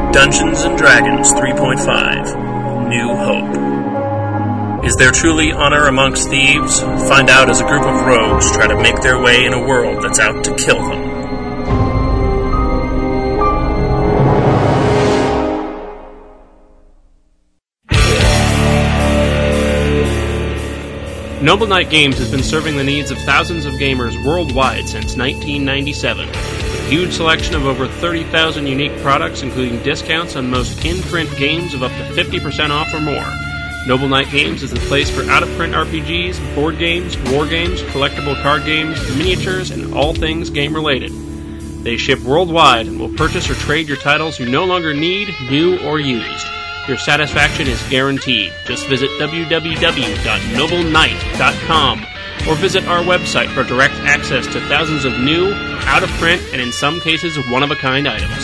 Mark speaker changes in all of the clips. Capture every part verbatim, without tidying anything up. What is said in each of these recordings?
Speaker 1: Dungeons and Dragons three point five New Hope. Is there truly honor amongst thieves? Find out as a group of rogues try to make their way in a world that's out to kill them. Noble Knight Games has been serving the needs of thousands of gamers worldwide since nineteen ninety-seven. With a huge selection of over thirty thousand unique products, including discounts on most in-print games of up to fifty percent off or more. Noble Knight Games is the place for out-of-print R P Gs, board games, war games, collectible card games, miniatures, and all things game-related. They ship worldwide and will purchase or trade your titles you no longer need, new, or used. Your satisfaction is guaranteed. Just visit w w w dot noble knight dot com or visit our website for direct access to thousands of new, out-of-print, and in some cases, one-of-a-kind items.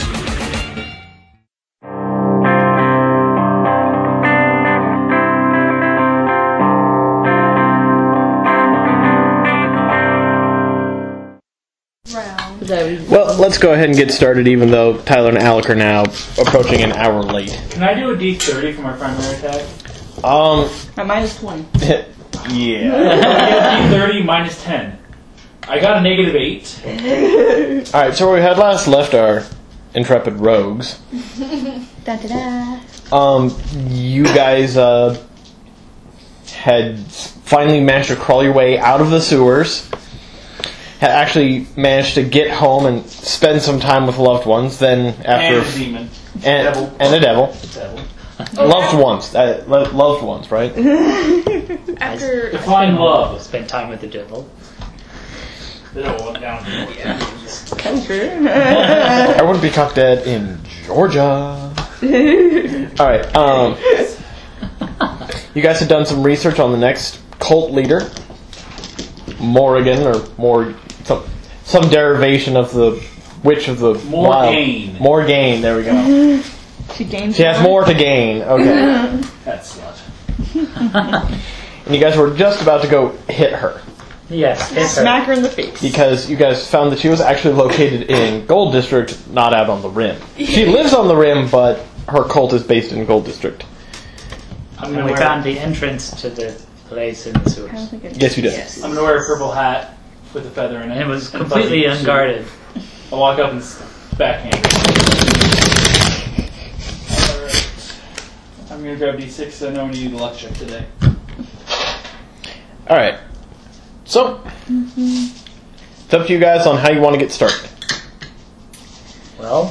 Speaker 2: Well, let's go ahead and get started, even though Tyler and Alec are now approaching an hour late.
Speaker 3: Can I do a D thirty for my primary attack?
Speaker 2: Um...
Speaker 4: At minus twenty.
Speaker 2: Yeah.
Speaker 3: D thirty minus ten. I got a negative eight.
Speaker 2: Alright, so we had last left our intrepid rogues.
Speaker 4: Da da da.
Speaker 2: Um, you guys, uh, had finally managed to crawl your way out of the sewers. Had actually managed to get home and spend some time with loved ones. Then after
Speaker 3: and a demon,
Speaker 2: and,
Speaker 3: devil,
Speaker 2: and a devil,
Speaker 3: devil.
Speaker 2: loved ones, uh, lo- loved ones, right?
Speaker 5: After
Speaker 3: define love,
Speaker 6: spend time with the devil.
Speaker 3: The devil went down.
Speaker 4: Country.
Speaker 2: I wouldn't be caught dead in Georgia. All right. Um, you guys have done some research on the next cult leader, Morrigan, or more. Some, some derivation of the Witch of the
Speaker 3: Morgaine.
Speaker 2: Wild. Morgaine, there we go.
Speaker 4: She gains
Speaker 2: She has more to gain. Okay.
Speaker 3: That slut.
Speaker 2: And you guys were just about to go hit her.
Speaker 6: Yes, hit her.
Speaker 4: Smack her in the face.
Speaker 2: Because you guys found that she was actually located in Gold District, not out on the Rim. She lives on the Rim, but her cult is based in Gold District.
Speaker 3: I'm
Speaker 6: And
Speaker 3: gonna
Speaker 6: we
Speaker 3: wear,
Speaker 6: found the entrance to the place in the
Speaker 4: I don't
Speaker 6: sewers.
Speaker 4: think it-
Speaker 2: Yes, you did.
Speaker 4: Yes.
Speaker 3: I'm gonna wear a purple hat with a feather in it.
Speaker 6: And it was
Speaker 3: and a
Speaker 6: completely
Speaker 3: fuzzy suit.
Speaker 6: unguarded.
Speaker 3: I walk up and s- backhand. Alright. I'm gonna grab D six. I know we need a luck check today.
Speaker 2: All right. So, it's up to you guys on how you want to get started.
Speaker 6: Well,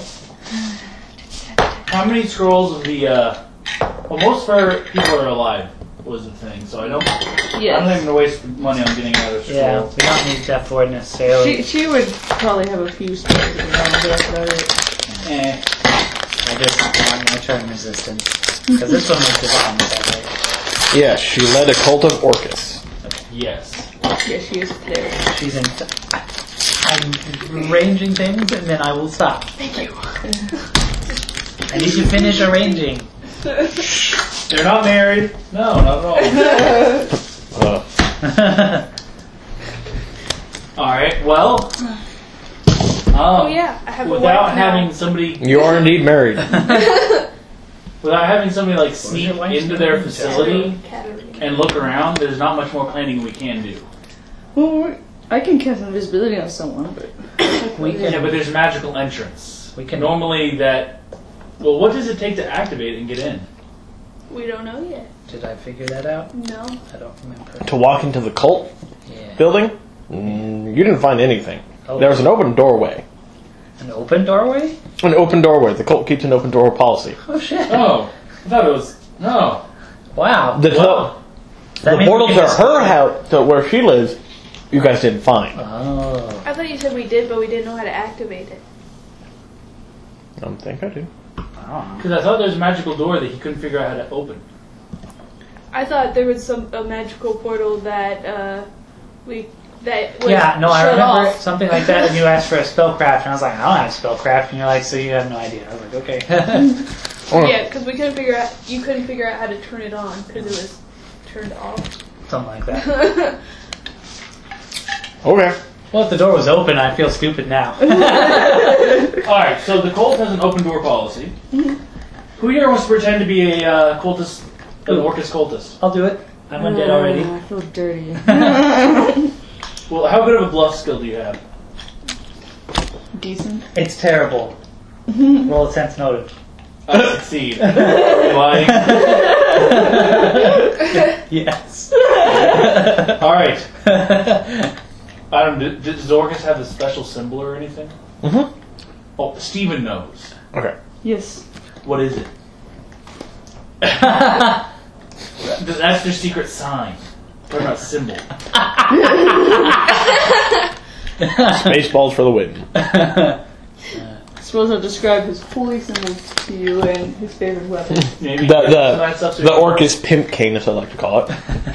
Speaker 3: How many scrolls of the? Uh, well, most of our people are alive. Was the thing, so I don't. I'm not
Speaker 4: Yes.
Speaker 3: even gonna waste money on getting another scroll.
Speaker 6: yeah, we don't need Death Ward necessarily.
Speaker 4: She, she would probably have a few spells if you want to do that.
Speaker 3: Eh.
Speaker 6: I just want my turn resistance. Because this one was divine, is that right?
Speaker 2: Yes, she led a cult of Orcus.
Speaker 3: Yes.
Speaker 4: Yeah, she is there.
Speaker 6: She's in. I'm arranging things and then I will stop.
Speaker 4: Thank you.
Speaker 6: I need to finish arranging.
Speaker 3: They're not married. No, not at all.
Speaker 2: Uh,
Speaker 3: All right. Well. Um,
Speaker 5: Oh yeah, I have a
Speaker 3: Without
Speaker 5: wife now.
Speaker 3: having somebody,
Speaker 2: you are indeed married.
Speaker 3: without having somebody like sneak
Speaker 6: your wife's
Speaker 3: into their
Speaker 6: name?
Speaker 3: facility
Speaker 5: Katarina.
Speaker 3: and look around, there's not much more planning we can do.
Speaker 4: Well, I can cast invisibility on someone, but
Speaker 6: We
Speaker 3: Yeah,
Speaker 6: can.
Speaker 3: but there's a magical entrance.
Speaker 6: We can-
Speaker 3: normally that. Well, what does it take to activate it and get in?
Speaker 5: We don't know yet.
Speaker 6: Did I figure that out?
Speaker 5: No.
Speaker 6: I don't remember.
Speaker 2: To walk into the cult
Speaker 6: Yeah.
Speaker 2: building, mm, you didn't find anything.
Speaker 6: Oh.
Speaker 2: There was an open doorway.
Speaker 6: An open doorway?
Speaker 2: An open doorway. The cult keeps an open door policy.
Speaker 6: Oh shit.
Speaker 3: Oh, I thought it was no.
Speaker 6: Wow.
Speaker 2: The,
Speaker 3: Wow.
Speaker 6: That
Speaker 2: the
Speaker 6: means
Speaker 2: portal
Speaker 6: we
Speaker 2: to
Speaker 6: can
Speaker 2: her
Speaker 6: just-
Speaker 2: house, to where she lives, you guys didn't find.
Speaker 6: Oh.
Speaker 5: I thought you said we did, but we didn't know how to activate it.
Speaker 2: I don't think I do.
Speaker 6: Oh.
Speaker 3: Because I thought there was a magical door that he couldn't figure out how to open.
Speaker 5: I thought there was some a magical portal that uh, we that was
Speaker 6: Yeah, no, I
Speaker 5: shut
Speaker 6: remember
Speaker 5: off.
Speaker 6: something like that, and you asked for a spellcraft, and I was like, I don't have spellcraft, and you're like, so you have no idea. I was like, okay.
Speaker 2: Or-
Speaker 5: Yeah, because we couldn't figure out. You couldn't figure out how to turn it on because it was turned off.
Speaker 6: Something like that.
Speaker 2: Okay.
Speaker 6: Well, if the door was open, I feel stupid now.
Speaker 3: Alright, so the cult has an open door policy. Who here wants to pretend to be a uh, cultist, an Orcus cultist?
Speaker 6: I'll do it. I'm undead
Speaker 4: Uh,
Speaker 6: already.
Speaker 4: I feel dirty.
Speaker 3: Well, how good of a bluff skill do you have?
Speaker 4: Decent.
Speaker 6: It's terrible. Roll a sense motive.
Speaker 3: I succeed. Are you lying?
Speaker 6: Yes.
Speaker 3: Alright. Adam, d- does Orcus have a special symbol or anything?
Speaker 2: Mm-hmm.
Speaker 3: Oh, Steven knows.
Speaker 2: Okay.
Speaker 4: Yes.
Speaker 3: What is it? That's their secret sign. What about symbol?
Speaker 2: Spaceballs for the win.
Speaker 4: I suppose I'll describe his holy symbol to you and his favorite weapon.
Speaker 3: Maybe
Speaker 2: The
Speaker 3: some
Speaker 2: the
Speaker 3: nice stuff to-
Speaker 2: the Orcus pimp cane, as I like to call it.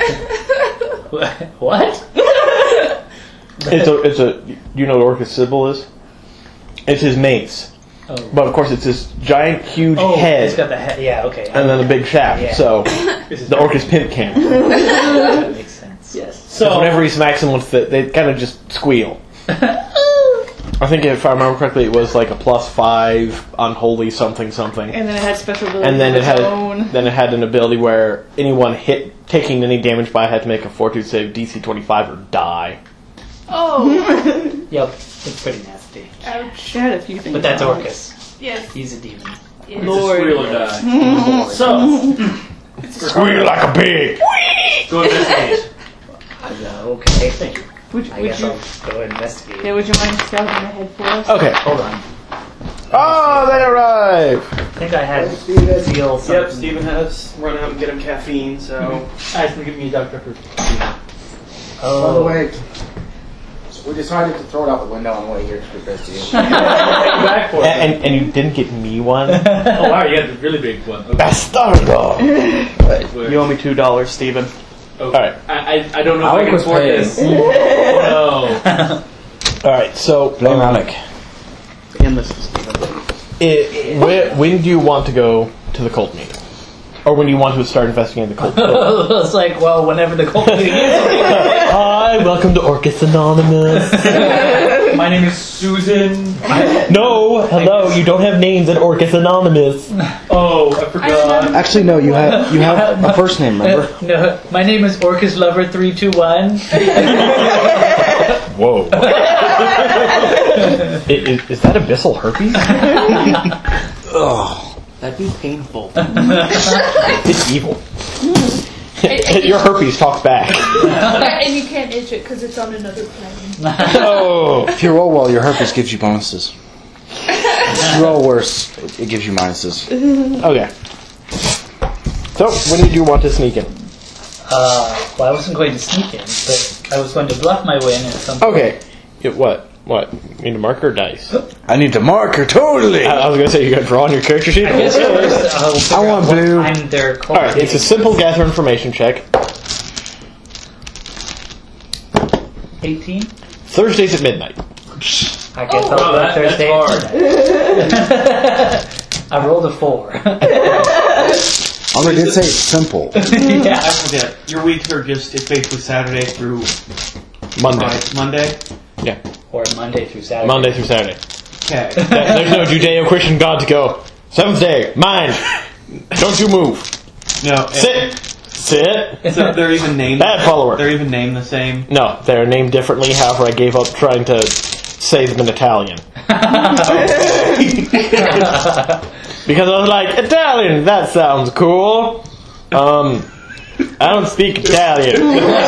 Speaker 6: What?
Speaker 2: It's a it's a. You know what Orcus symbol is? It's his mace,
Speaker 6: Oh.
Speaker 2: but of course it's this giant, huge
Speaker 6: Oh,
Speaker 2: head,
Speaker 6: it's got the head. Yeah, okay.
Speaker 2: and then a big shaft.
Speaker 6: Yeah.
Speaker 2: So
Speaker 3: This is
Speaker 2: the Orcus pimp cane.
Speaker 6: That makes sense.
Speaker 4: Yes.
Speaker 2: So
Speaker 3: So,
Speaker 2: whenever he smacks them with it, they kind of just squeal. I think if I remember correctly, it was like a plus five unholy something something,
Speaker 4: And then it had special abilities
Speaker 2: and then
Speaker 4: of
Speaker 2: it had
Speaker 4: its own.
Speaker 2: then it had an ability where anyone hit taking any damage by it had to make a fortitude save D C twenty-five or die.
Speaker 5: Oh,
Speaker 6: Yep, it's pretty nasty.
Speaker 5: ouch.
Speaker 4: It had a few things.
Speaker 6: But that's
Speaker 4: on it.
Speaker 6: Orcus.
Speaker 5: Yes.
Speaker 6: He's a demon.
Speaker 5: yes.
Speaker 4: Lord.
Speaker 3: Squeal or die. So,
Speaker 2: Squeal like a pig.
Speaker 3: go investigate.
Speaker 6: Uh, okay, thank you.
Speaker 4: Would,
Speaker 6: I
Speaker 4: would
Speaker 6: guess
Speaker 4: you?
Speaker 6: I'll go investigate.
Speaker 4: Yeah. Would you mind scouting ahead for us?
Speaker 2: Okay.
Speaker 6: Hold on.
Speaker 2: Oh, they arrive.
Speaker 6: I think I had seal something.
Speaker 1: Yep, Steven has run out and get him caffeine, so.
Speaker 3: Guys, can give me a Doctor Pepper.
Speaker 6: Oh.
Speaker 7: By the way, we decided to throw it out the window on the way here to investigate.
Speaker 3: Back for it.
Speaker 2: And, and and you didn't get me one.
Speaker 3: Oh wow, you had the really big one. Okay.
Speaker 2: Bastardo.
Speaker 1: You owe me two dollars, Steven.
Speaker 3: Okay.
Speaker 2: Alright.
Speaker 3: I, I I don't know
Speaker 7: Alec
Speaker 3: if I can
Speaker 7: was
Speaker 3: afford
Speaker 7: paying.
Speaker 3: this. Oh
Speaker 2: All right. So
Speaker 7: Blame Alec.
Speaker 1: And this is Steven.
Speaker 2: It, when, when do you want to go to the cult meeting? Or when do you want to start investigating the cult?
Speaker 6: It's like, well, whenever the cold meeting is.
Speaker 2: Hi, welcome to Orcus Anonymous.
Speaker 3: no. My name is Susan.
Speaker 2: No, hello, you don't have names at Orcus Anonymous.
Speaker 3: Oh, I forgot.
Speaker 7: Actually, no. You have you have a first name. Remember?
Speaker 6: No, my name is Orcus Lover three two one.
Speaker 2: Whoa. is, is that abyssal herpes?
Speaker 7: Oh,
Speaker 1: That'd be painful.
Speaker 2: It's evil. Your herpes talks back.
Speaker 5: And you can't itch it because it's on another plane.
Speaker 2: Oh.
Speaker 7: if you roll well, your herpes gives you bonuses. If you roll worse, it gives you minuses.
Speaker 2: Okay. So, when did you want to sneak in?
Speaker 6: Uh, well, I wasn't going to sneak in, but I was going to bluff my way in at some point.
Speaker 2: Okay. It, what? What? You need a marker or dice?
Speaker 7: I need to mark her totally.
Speaker 2: I, I was gonna say you got to draw on your character sheet.
Speaker 6: I guess first I'll figure
Speaker 7: I want
Speaker 6: out what
Speaker 7: blue.
Speaker 6: time they're cold
Speaker 2: Alright, it's a simple gather information check.
Speaker 6: eighteen?
Speaker 2: Thursdays at midnight.
Speaker 6: I guess
Speaker 3: Oh,
Speaker 6: I'll go
Speaker 3: that- that's
Speaker 6: Thursday. I rolled a four.
Speaker 7: Although I did say it's simple.
Speaker 6: Yeah.
Speaker 1: I forget. Your weeks are just, it's basically Saturday through
Speaker 2: Monday.
Speaker 1: Friday- Monday?
Speaker 2: Yeah.
Speaker 6: Or Monday through Saturday.
Speaker 2: Monday through Saturday.
Speaker 1: Okay.
Speaker 2: There- There's no Judeo-Christian God to go. Seventh day, mine. Don't you move.
Speaker 1: No.
Speaker 2: Sit. Sit.
Speaker 1: So they're even named.
Speaker 2: Bad follower.
Speaker 1: They're even named the same.
Speaker 2: No, they're named differently. However, I gave up trying to say them in Italian. Because I was like, Italian, that sounds cool. Um, I don't speak Italian.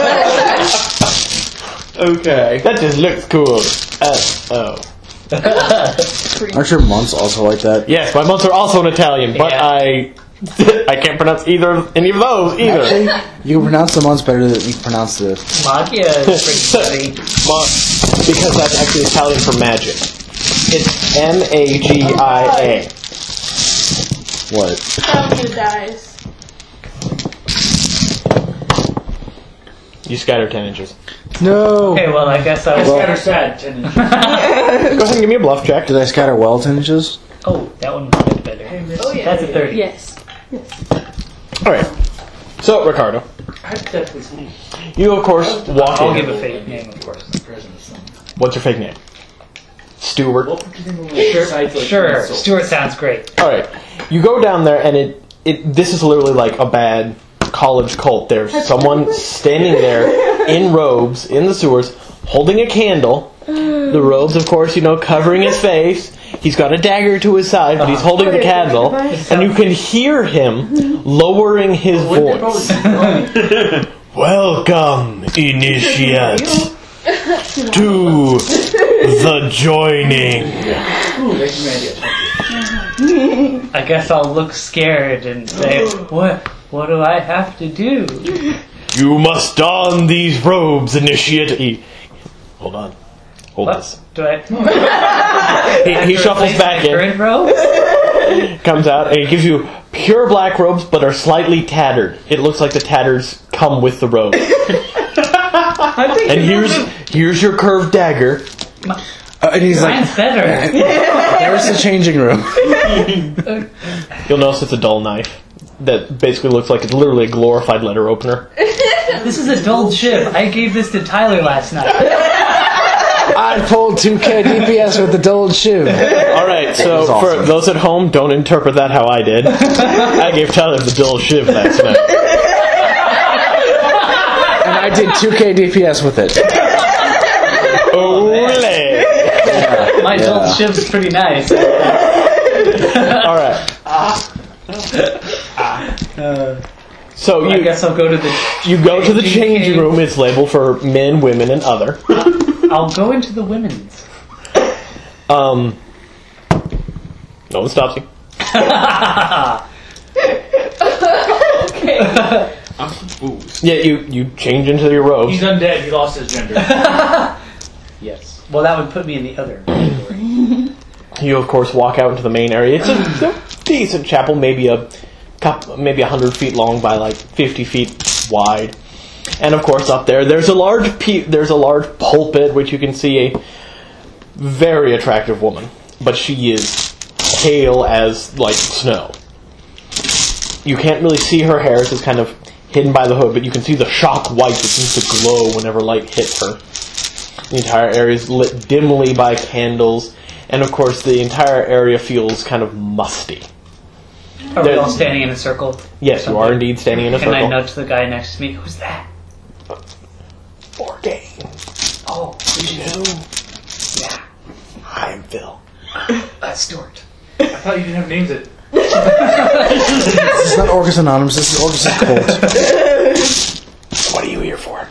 Speaker 1: Okay.
Speaker 2: That just looks cool. Uh, oh.
Speaker 7: Aren't your months also like that?
Speaker 2: Yes, my months are also in Italian, but
Speaker 6: Yeah.
Speaker 2: I I can't pronounce either any of those either.
Speaker 7: Actually, you can pronounce the months better than you can pronounce the.
Speaker 6: Magia is pretty funny.
Speaker 2: Ma- because that's actually Italian for magic. It's M A G I A.
Speaker 7: What?
Speaker 5: Found you dies.
Speaker 2: You scatter ten inches.
Speaker 7: No.
Speaker 6: Okay, well, I guess I
Speaker 3: I
Speaker 6: was.
Speaker 3: scatter sad ten inches.
Speaker 2: Go ahead and give me a bluff check.
Speaker 7: Did I scatter well ten inches?
Speaker 6: Oh, that one was a bit better.
Speaker 5: Oh, yeah.
Speaker 6: That's a thirty.
Speaker 4: Yes.
Speaker 2: Alright. So, Ricardo,
Speaker 3: Hypothetically speaking.
Speaker 2: you of course walk
Speaker 6: I'll
Speaker 2: in.
Speaker 6: give a fake name, of course.
Speaker 2: What's your fake name? Stewart.
Speaker 3: Welcome to the
Speaker 6: Sure,
Speaker 3: sites like
Speaker 6: sure.
Speaker 3: Pencil.
Speaker 6: Stuart sounds great.
Speaker 2: Alright. You go down there, and it, it this is literally like a bad college cult. There's someone standing there in robes in the sewers, holding a candle. The robes, of course, you know, covering his face. He's got a dagger to his side, but he's holding the candle, and you can hear him lowering his voice. Welcome, initiate, to the joining.
Speaker 6: I guess I'll look scared and say, "What? What do I have to do?"
Speaker 2: You must don these robes, initiate. He, hold on. Hold
Speaker 6: What
Speaker 2: this.
Speaker 6: do I?
Speaker 2: He, he shuffles back in,
Speaker 6: Current robe?
Speaker 2: comes out, and he gives you pure black robes, but are slightly tattered. It looks like the tatters come with the robe. And here's here's your curved dagger.
Speaker 7: Uh, and he's like,
Speaker 6: Mine's better.
Speaker 7: there's the changing room.
Speaker 2: You'll notice it's a dull knife that basically looks like it's literally a glorified letter opener.
Speaker 6: This is a dull chip. I gave this to Tyler last night.
Speaker 7: I pulled two K D P S with the dulled shiv.
Speaker 2: All right, so
Speaker 7: awesome.
Speaker 2: for those at home, don't interpret that how I did. I gave Tyler the dull shiv last night.
Speaker 7: And I did two K D P S with it.
Speaker 2: Ole!
Speaker 6: My dull chip's pretty nice.
Speaker 2: All right. So
Speaker 6: I
Speaker 2: you
Speaker 6: guess I'll go to the.
Speaker 2: you go to the changing room. It's labeled for men, women, and other.
Speaker 6: I'll go into the women's.
Speaker 2: Um, no one stops you.
Speaker 5: Okay.
Speaker 3: I'm confused.
Speaker 2: Yeah, you, you change into your robes.
Speaker 3: He's undead. He lost his gender.
Speaker 6: Yes. Well, that would put me in the other.
Speaker 2: You of course walk out into the main area. It's a, it's a decent chapel, maybe a couple, maybe a hundred feet long by like fifty feet wide. And of course, up there, there's a large pe- there's a large pulpit, which you can see a very attractive woman, but she is pale as like snow. You can't really see her hair; it's just kind of hidden by the hood, but you can see the shock white that seems to glow whenever light hits her. The entire area is lit dimly by candles, and of course, the entire area feels kind of musty.
Speaker 6: Are we all standing in a circle?
Speaker 2: Yes, you are indeed standing in a
Speaker 6: Can
Speaker 2: circle.
Speaker 6: I nudge the guy next to me? Who's that?
Speaker 2: Orgain.
Speaker 6: Oh,
Speaker 2: You know,
Speaker 6: yeah.
Speaker 2: I'm Phil.
Speaker 6: That's Stuart.
Speaker 3: I thought you didn't have names. That
Speaker 7: This is not Orcus Anonymous, this is Orcus Cult.
Speaker 2: What are you here for?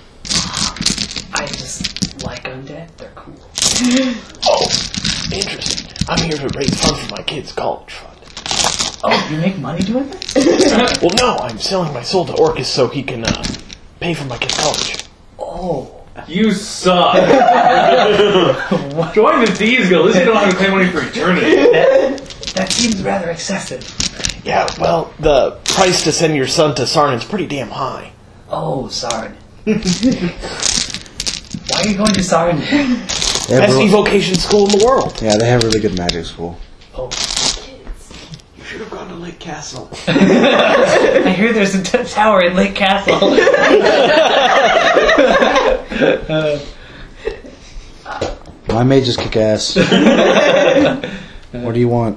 Speaker 6: I just like undead. They're cool.
Speaker 2: Oh, interesting. I'm here to raise funds for my kids' college fund.
Speaker 6: Oh, you make money doing this?
Speaker 2: Well, no, I'm selling my soul to Orcus so he can uh, pay for my kids' college.
Speaker 6: Oh.
Speaker 3: you suck. Join the Thieves Guild. At least you don't have to pay money for eternity.
Speaker 6: That, that seems rather excessive.
Speaker 2: Yeah, well, the price to send your son to Sarnin's pretty damn high.
Speaker 6: Oh, Sarn. Why are you going to Sarn?
Speaker 7: They have
Speaker 2: Best
Speaker 7: real-
Speaker 2: evocation school in the world.
Speaker 7: yeah, they have really good magic school.
Speaker 6: Oh.
Speaker 2: You should have gone to Lake Castle.
Speaker 6: I hear there's a t- tower in Lake Castle.
Speaker 7: My mages kick ass. What do you want?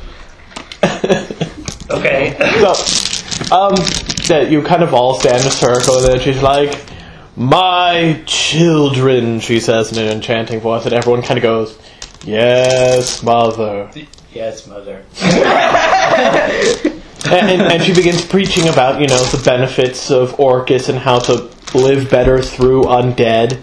Speaker 6: Okay.
Speaker 2: So, um, that you kind of all stand in a circle, and then she's like, "My children," she says in an enchanting voice, and everyone kind of goes, "Yes, mother."
Speaker 6: Yes, mother.
Speaker 2: and, and she begins preaching about, you know, the benefits of Orcus and how to live better through undead.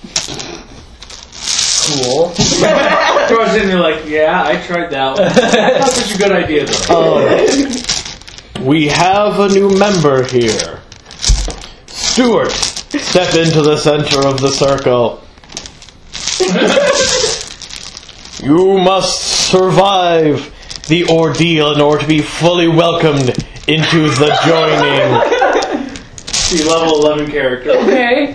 Speaker 6: Cool.
Speaker 3: Throws in there like, yeah, I tried that one. Not such a good idea though.
Speaker 2: Um, we have a new member here. Stuart, step into the center of the circle. You must survive the ordeal in order to be fully welcomed into the joining.
Speaker 3: See, level eleven character.
Speaker 6: Okay.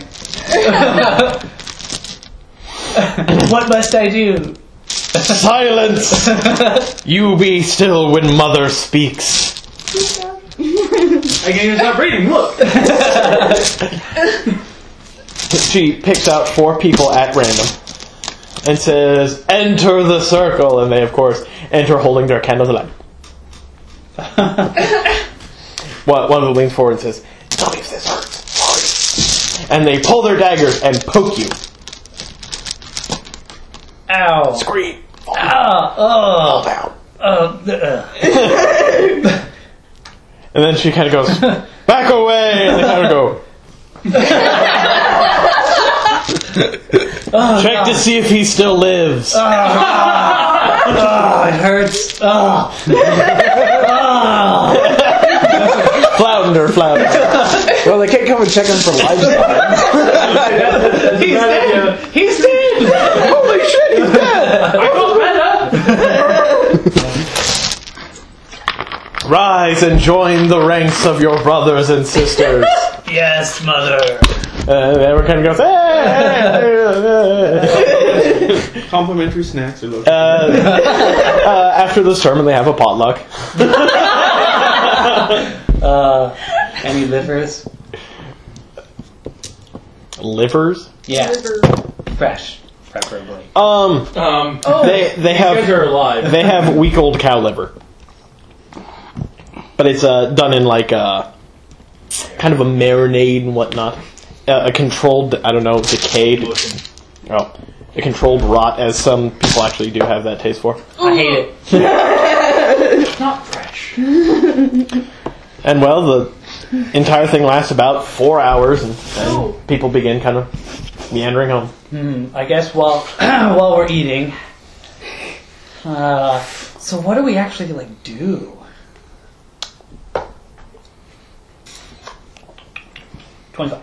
Speaker 6: What must I do?
Speaker 2: Silence! You be still when mother speaks.
Speaker 3: I can't even stop reading, look!
Speaker 2: She picks out four people at random and says, "Enter the circle," and they of course enter holding their candles alight. One one of them leans forward and says, "Tell me if this hurts." And they pull their daggers and poke you.
Speaker 6: Ow.
Speaker 2: Scream. Fall
Speaker 6: Ah, oh.
Speaker 2: down.
Speaker 6: Oh, uh.
Speaker 2: And then she kind of goes, "Back away!" And they kind of go,
Speaker 6: Oh,
Speaker 2: check
Speaker 6: God.
Speaker 2: to see if he still lives.
Speaker 6: Oh, it hurts. Oh. Oh.
Speaker 2: Flounder, flounder.
Speaker 7: Well, they can't come and check him for lifetime.
Speaker 6: He's dead. He's dead.
Speaker 2: Holy shit, he's dead!
Speaker 3: I feel better!
Speaker 2: Rise and join the ranks of your brothers and sisters.
Speaker 6: Yes, mother.
Speaker 2: And everyone kind of goes, hey!
Speaker 8: Complimentary snacks are located.
Speaker 2: uh, uh, after the sermon, they have a potluck.
Speaker 6: Uh, any livers?
Speaker 2: Livers?
Speaker 6: Yeah,
Speaker 5: Liver.
Speaker 6: fresh, preferably.
Speaker 2: Um,
Speaker 3: Um,
Speaker 2: they they
Speaker 3: you guys
Speaker 2: have
Speaker 3: are alive.
Speaker 2: they have week old cow liver, but it's uh, done in like a kind of a marinade and whatnot, uh, a controlled I don't know decayed, oh, a controlled rot as some people actually do have that taste for.
Speaker 6: I hate it.
Speaker 3: It's not fresh.
Speaker 2: And well, the entire thing lasts about four hours, and then
Speaker 5: Oh.
Speaker 2: people begin kind of meandering home.
Speaker 6: Hmm, I guess while while we're eating. Uh, so what do we actually like do? Twenty-five.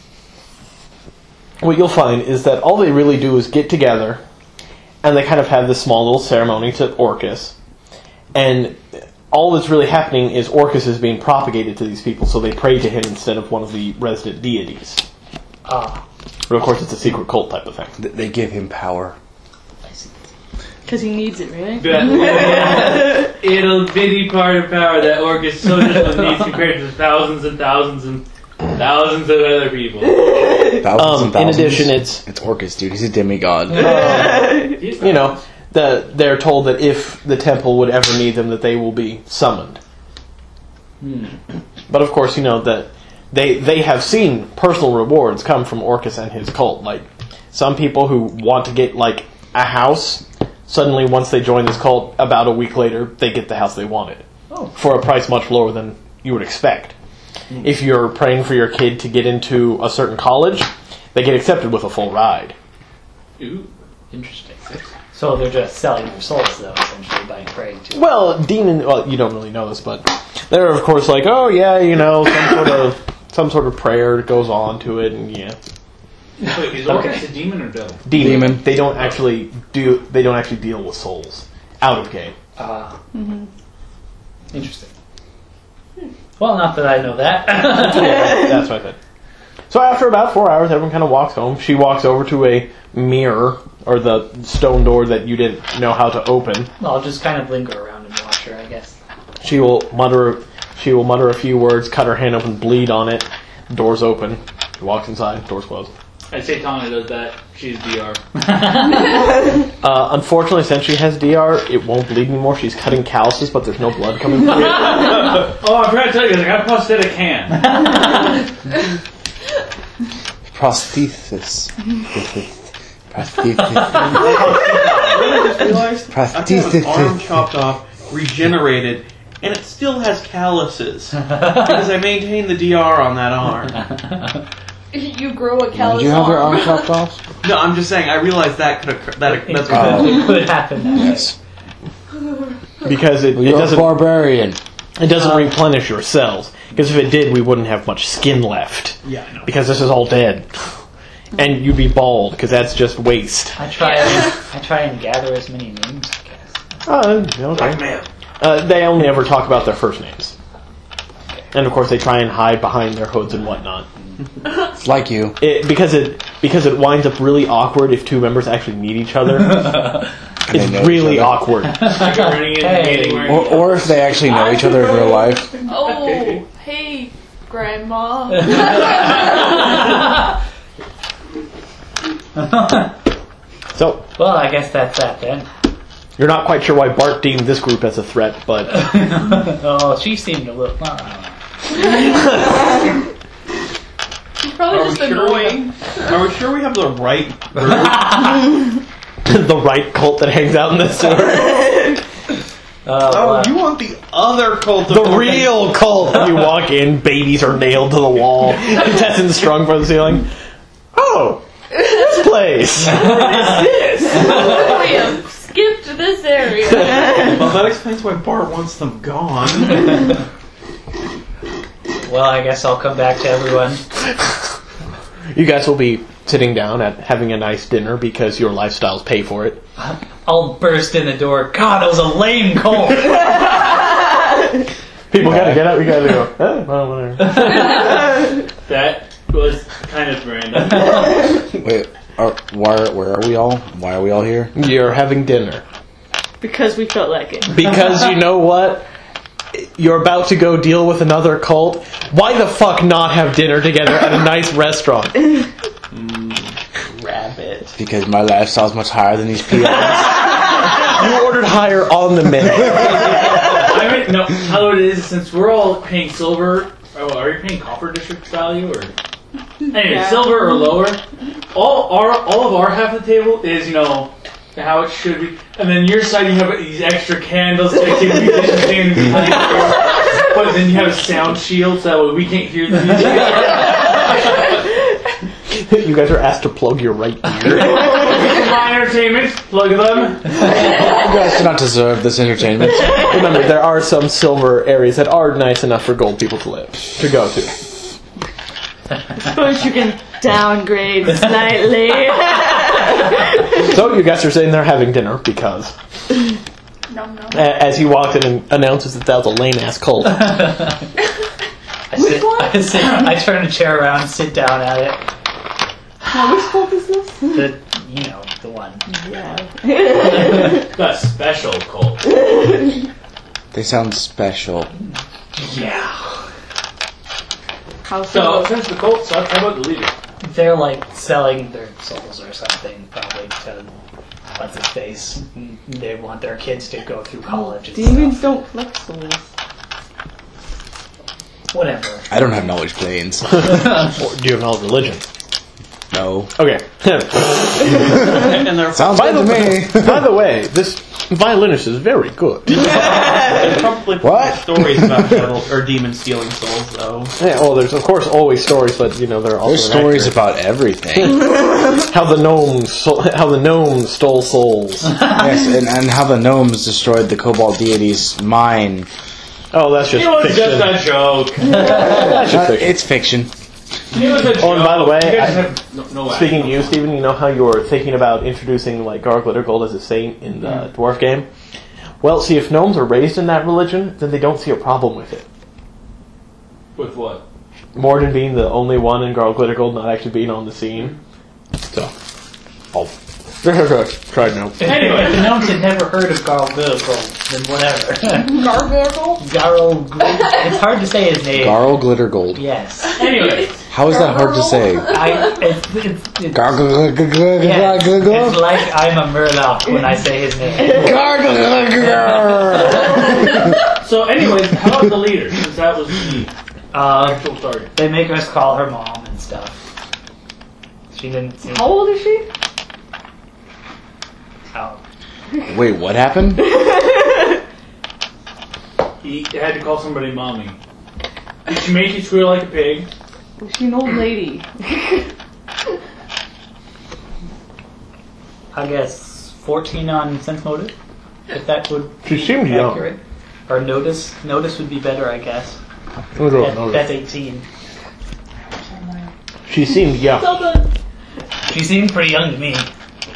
Speaker 2: What you'll find is that all they really do is get together, and they kind of have this small little ceremony to Orcus, and all that's really happening is Orcus is being propagated to these people, so they pray to him instead of one of the resident deities.
Speaker 6: Ah,
Speaker 2: But of course, it's a secret cult type of thing.
Speaker 7: Th- They give him power.
Speaker 6: I see.
Speaker 4: Because he needs it, right?
Speaker 3: That little bitty part of power that Orcus so just needs compared to thousands and thousands and thousands of other people.
Speaker 7: Thousands
Speaker 2: Um,
Speaker 7: and
Speaker 2: in
Speaker 7: thousands.
Speaker 2: addition, it's
Speaker 7: It's Orcus, dude. He's a demigod.
Speaker 3: He's
Speaker 2: you know the, they're told that if the temple would ever need them, that they will be summoned.
Speaker 6: Hmm.
Speaker 2: But of course, you know that they they have seen personal rewards come from Orcus and his cult. Like some people who want to get like a house, suddenly once they join this cult, about a week later they get the house they wanted
Speaker 6: Oh.
Speaker 2: for a price much lower than you would expect. If you're praying for your kid to get into a certain college, they get accepted with a full ride.
Speaker 3: Ooh.
Speaker 6: Interesting. So they're just selling their souls, though, essentially, by praying to.
Speaker 2: Well, demon. Well, you don't really know this, but they're of course like, oh yeah, you know, some sort of some sort of prayer goes on to it, and yeah,
Speaker 3: Wait, is Orcus a demon or devil?
Speaker 2: demon.
Speaker 7: Demon.
Speaker 2: They don't actually do. They don't actually deal with souls out of game.
Speaker 6: Ah. Interesting. Well, not that I know that.
Speaker 2: Yeah, that's what I said. So after about four hours, everyone kind of walks home. She walks over to a mirror or the stone door that you didn't know how to open.
Speaker 6: I'll just kind of linger around and watch her, I guess.
Speaker 2: She will mutter. She will mutter a few words, cut her hand open, bleed on it. Doors open. She walks inside. Doors closed.
Speaker 3: I say Tana does that. She's D R.
Speaker 2: Uh, unfortunately, since she has D R, it won't bleed anymore. She's cutting calluses, but there's no blood coming through it.
Speaker 3: Oh, I'm trying to tell you, I got a prosthetic hand.
Speaker 7: Prosthesis. Prosthesis.
Speaker 8: I just realized I've got an arm chopped off, regenerated, and it still has calluses because I maintain the D R on that arm.
Speaker 5: You grow a callus
Speaker 7: Did you have your
Speaker 5: arm.
Speaker 7: arm chopped off?
Speaker 8: No, I'm just saying. I realized that could occur. That that's what
Speaker 7: Oh.
Speaker 6: It could happen that way.
Speaker 7: Yes.
Speaker 2: Because it, it
Speaker 7: You're a
Speaker 2: doesn't
Speaker 7: barbarian.
Speaker 2: it doesn't replenish your cells. Because if it did, we wouldn't have much skin left.
Speaker 8: Yeah, I know.
Speaker 2: Because this is all dead, and you'd be bald because that's just waste.
Speaker 6: I try. And, I try and gather as many names, I guess.
Speaker 2: Uh, okay. Uh, they only ever talk about their first names, and of course they try and hide behind their hoods and whatnot.
Speaker 7: It's like you.
Speaker 2: It, because it because it winds up really awkward if two members actually meet each other.
Speaker 7: they
Speaker 2: It's
Speaker 7: know each
Speaker 2: really
Speaker 7: other.
Speaker 2: awkward.
Speaker 3: Like running in the
Speaker 6: Hey.
Speaker 3: meeting wearing
Speaker 7: Or, or if they actually know each other in real life.
Speaker 5: Oh, hey, Grandma.
Speaker 2: So
Speaker 6: Well, I guess that's that then.
Speaker 2: You're not quite sure why Bart deemed this group as a threat, but
Speaker 6: Oh, she seemed a little. I don't know.
Speaker 5: She's probably
Speaker 8: Are
Speaker 5: just
Speaker 8: we sure
Speaker 5: annoying.
Speaker 8: Are we sure we have the right group?
Speaker 2: the right cult that hangs out in the sewer.
Speaker 6: Oh,
Speaker 8: Oh,
Speaker 6: wow.
Speaker 8: you want the other cult of
Speaker 2: The real cult. You walk in, babies are nailed to the wall, contestants strung from the ceiling. Oh, this place.
Speaker 5: William, skip to this area.
Speaker 8: Well, that explains why Bart wants them gone.
Speaker 6: Well, I guess I'll come back to everyone.
Speaker 2: You guys will be sitting down at having a nice dinner because your lifestyles pay for it.
Speaker 6: I'll burst in the door. God, it was a lame cult.
Speaker 2: People gotta get up. We gotta go. Eh, well, whatever.
Speaker 3: That was kind of random.
Speaker 7: Wait, are, why, where are we all? Why are we all here?
Speaker 2: You're having dinner
Speaker 4: Because we felt like it.
Speaker 2: because you know what? You're about to go deal with another cult. Why the fuck not have dinner together at a nice restaurant?
Speaker 8: Rabbit.
Speaker 7: Because my lifestyle's much higher than these people.
Speaker 2: You ordered higher on the menu.
Speaker 3: I mean, no, how it is, since we're all paying silver, oh, are you paying copper district value, or? Anyway,
Speaker 4: Yeah.
Speaker 3: silver or lower, all our, all of our half of the table is, you know, how it should be, and then your side you have these extra candles to keep musicians singing behind you, but then you have a sound shield so that way we can't hear the music.
Speaker 2: You guys are asked to plug your right ear.
Speaker 3: My entertainment, plug them.
Speaker 7: You guys do not deserve this entertainment.
Speaker 2: Remember, there are some silver areas that are nice enough for gold people to live, to go to.
Speaker 4: I suppose you can downgrade slightly.
Speaker 2: So you guys are sitting there having dinner because,
Speaker 5: No, no.
Speaker 2: a- as he walks in and announces that that was a lame ass cult.
Speaker 6: I, sit, I, sit, I turn a chair around and sit down at it.
Speaker 4: Now, which cult is this?
Speaker 6: The, you know, the one.
Speaker 4: Yeah.
Speaker 3: The special cult.
Speaker 7: They sound special.
Speaker 6: Yeah.
Speaker 4: How
Speaker 3: So,
Speaker 4: so?
Speaker 3: since the cult sucks, how about the leader?
Speaker 6: They're like selling their souls or something, probably to what's his face. They want their kids to go through college and
Speaker 4: Demons
Speaker 6: stuff.
Speaker 4: don't collect souls.
Speaker 6: Whatever.
Speaker 7: I don't have knowledge planes.
Speaker 2: Or do you have knowledge of religion?
Speaker 7: No.
Speaker 2: Okay.
Speaker 8: And they're
Speaker 7: Sounds
Speaker 2: By
Speaker 7: good
Speaker 2: the
Speaker 7: to
Speaker 2: way,
Speaker 7: me.
Speaker 2: by the way, this violinist is very good.
Speaker 8: There's probably
Speaker 7: What?
Speaker 8: stories about devils or demons stealing souls, though.
Speaker 2: Yeah, well, there's of course always stories, but you know there are also
Speaker 7: There's stories
Speaker 2: inaccurate.
Speaker 7: about everything.
Speaker 2: how the gnomes so- how the gnomes stole souls.
Speaker 7: Yes, and, and how the gnomes destroyed the Cobalt deity's mine.
Speaker 2: Oh, that's just
Speaker 3: It was
Speaker 2: fiction.
Speaker 3: just a joke.
Speaker 2: That's just
Speaker 7: Uh,
Speaker 2: fiction.
Speaker 7: it's fiction.
Speaker 3: It was a joke.
Speaker 2: Oh, and by the way,
Speaker 3: you guys
Speaker 2: I-
Speaker 3: have no, no
Speaker 2: Speaking to
Speaker 3: no
Speaker 2: you,
Speaker 3: fun.
Speaker 2: Stephen, you know how you were thinking about introducing like Garl Glittergold as a saint in the dwarf game? Well, see, if gnomes are raised in that religion, then they don't see a problem with it.
Speaker 3: With what?
Speaker 2: Morden being the only one in Garl Glittergold not actually being on the scene. So, oh. Tried no.
Speaker 3: Anyway.
Speaker 6: If the gnomes had never heard of Garl Glittergold, then whatever.
Speaker 5: Gargoyle?
Speaker 6: Garl Glittergold. It's hard to say his name.
Speaker 7: Garl Glittergold.
Speaker 6: Yes.
Speaker 3: Anyway,
Speaker 7: How is that hard to say?
Speaker 6: I, it's, it's, it's,
Speaker 7: Garl Glittergold.
Speaker 6: yeah, it's like I'm a Murloc when I say his name.
Speaker 3: so anyways, how about the leader? Since that was the
Speaker 6: Uh,
Speaker 3: actual target.
Speaker 6: they make us call her mom and stuff. She didn't seem
Speaker 4: How old is she?
Speaker 6: out.
Speaker 7: Wait, what happened?
Speaker 3: He had to call somebody mommy. Did she make you squeal like a pig?
Speaker 4: Was she an old lady?
Speaker 6: I guess fourteen on sense motive, if that would
Speaker 2: She seemed
Speaker 6: be
Speaker 2: young.
Speaker 6: accurate. Or notice. Notice would be better, I guess.
Speaker 2: We'll go with
Speaker 6: That-
Speaker 2: notice.
Speaker 6: that's eighteen.
Speaker 2: She seemed young.
Speaker 6: She seemed pretty young to me.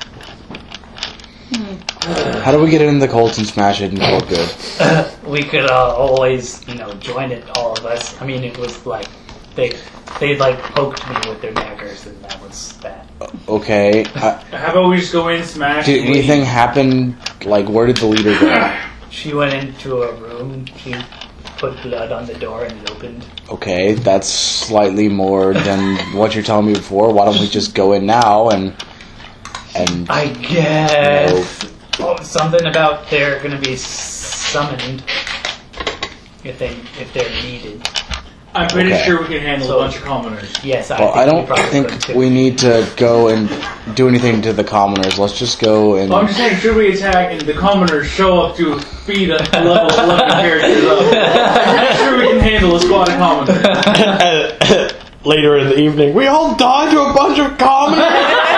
Speaker 7: How do we get in the cult and smash it and call it good?
Speaker 6: We could uh, always, you know, join it, all of us. I mean, it was like they they like poked me with their daggers, and that was that.
Speaker 7: Okay. Uh,
Speaker 3: How about we just go in, smash,
Speaker 7: did
Speaker 3: and leave?
Speaker 7: anything happen? Like, where did the leader go?
Speaker 6: She went into a room. She put blood on the door, and it opened.
Speaker 7: Okay, that's slightly more than what you're telling me before. Why don't we just go in now and and
Speaker 6: I guess. Oh, something about they're going to be summoned if they if they're needed.
Speaker 3: I'm pretty
Speaker 7: Okay.
Speaker 3: sure we can handle
Speaker 6: So-
Speaker 3: a bunch of commoners.
Speaker 6: Yes, I
Speaker 7: Well,
Speaker 6: think
Speaker 7: I
Speaker 6: we
Speaker 7: don't
Speaker 6: probably
Speaker 7: think
Speaker 6: could, too.
Speaker 7: we need to go and do anything to the commoners. Let's just go and.
Speaker 3: Well, I'm just saying, should we attack and the commoners show up to beat a level eleven characters up? I'm pretty sure we can handle a squad of commoners.
Speaker 2: Later in the evening, we all died to a bunch of commoners.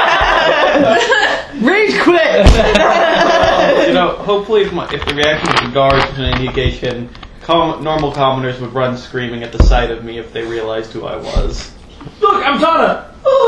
Speaker 4: Rage quit!
Speaker 8: You know, hopefully if, my, if the reaction of the guards is an indication, com- normal commoners would run screaming at the sight of me if they realized who I was.
Speaker 3: Look, I'm Tana!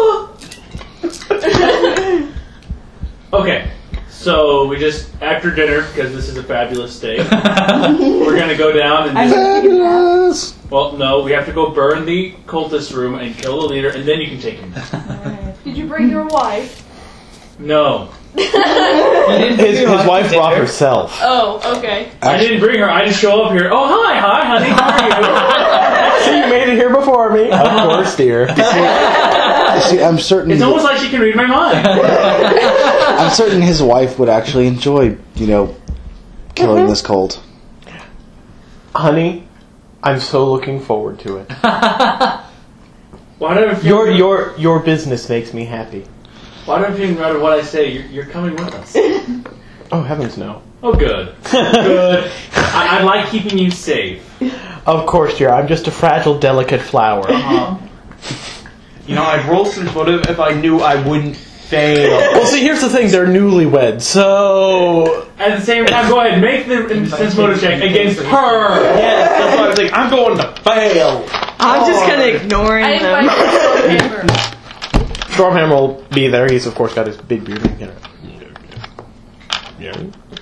Speaker 3: Okay, so we just, after dinner, because this is a fabulous steak, we're gonna go down and just,
Speaker 7: Fabulous!
Speaker 3: well, no, we have to go burn the cultist room and kill the leader, and then you can take him.
Speaker 5: Did you bring your wife?
Speaker 3: No.
Speaker 2: His, his wife brought herself.
Speaker 5: Oh, okay.
Speaker 3: I didn't bring her, I just show up here. Oh, hi, hi, honey, how are you?
Speaker 2: So you made it here before me. Of course, dear.
Speaker 7: See, I'm certain.
Speaker 3: It's almost like she can read my mind.
Speaker 7: I'm certain his wife would actually enjoy, you know, killing this cult.
Speaker 2: Honey, I'm so looking forward to it.
Speaker 3: Why don't I feel
Speaker 2: Your your your business makes me happy.
Speaker 3: Why don't you, no matter what I say, you're, you're coming with us?
Speaker 2: Oh heavens, no.
Speaker 3: Oh, good. Good. I, I like keeping you safe.
Speaker 2: Of course, dear. I'm just a fragile, delicate flower.
Speaker 3: Uh,
Speaker 8: You know, I'd roll sense motive if I knew I wouldn't fail.
Speaker 2: Well, see, here's the thing. They're newlyweds, so...
Speaker 3: at the same time, go ahead, make the sense motive check against her.
Speaker 8: Yes, that's why I was like, I'm going to fail.
Speaker 4: I'm just kind of ignoring
Speaker 5: I
Speaker 4: them.
Speaker 5: invite Hammer.
Speaker 2: Stormhammer will be there. He's, of course, got his big beard. You know. Yeah.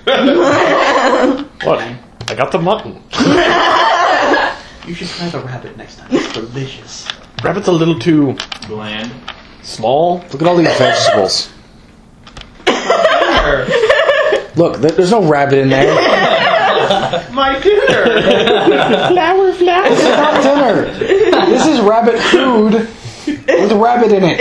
Speaker 2: What? I got the mutton.
Speaker 8: You should try the rabbit next time. It's delicious.
Speaker 2: Rabbit's a little too
Speaker 3: Bland.
Speaker 2: small.
Speaker 7: Look at all these vegetables. Look, there- there's no rabbit in there.
Speaker 8: My dinner!
Speaker 2: Flower, flower.
Speaker 7: This is not dinner. This is rabbit food with a rabbit in it.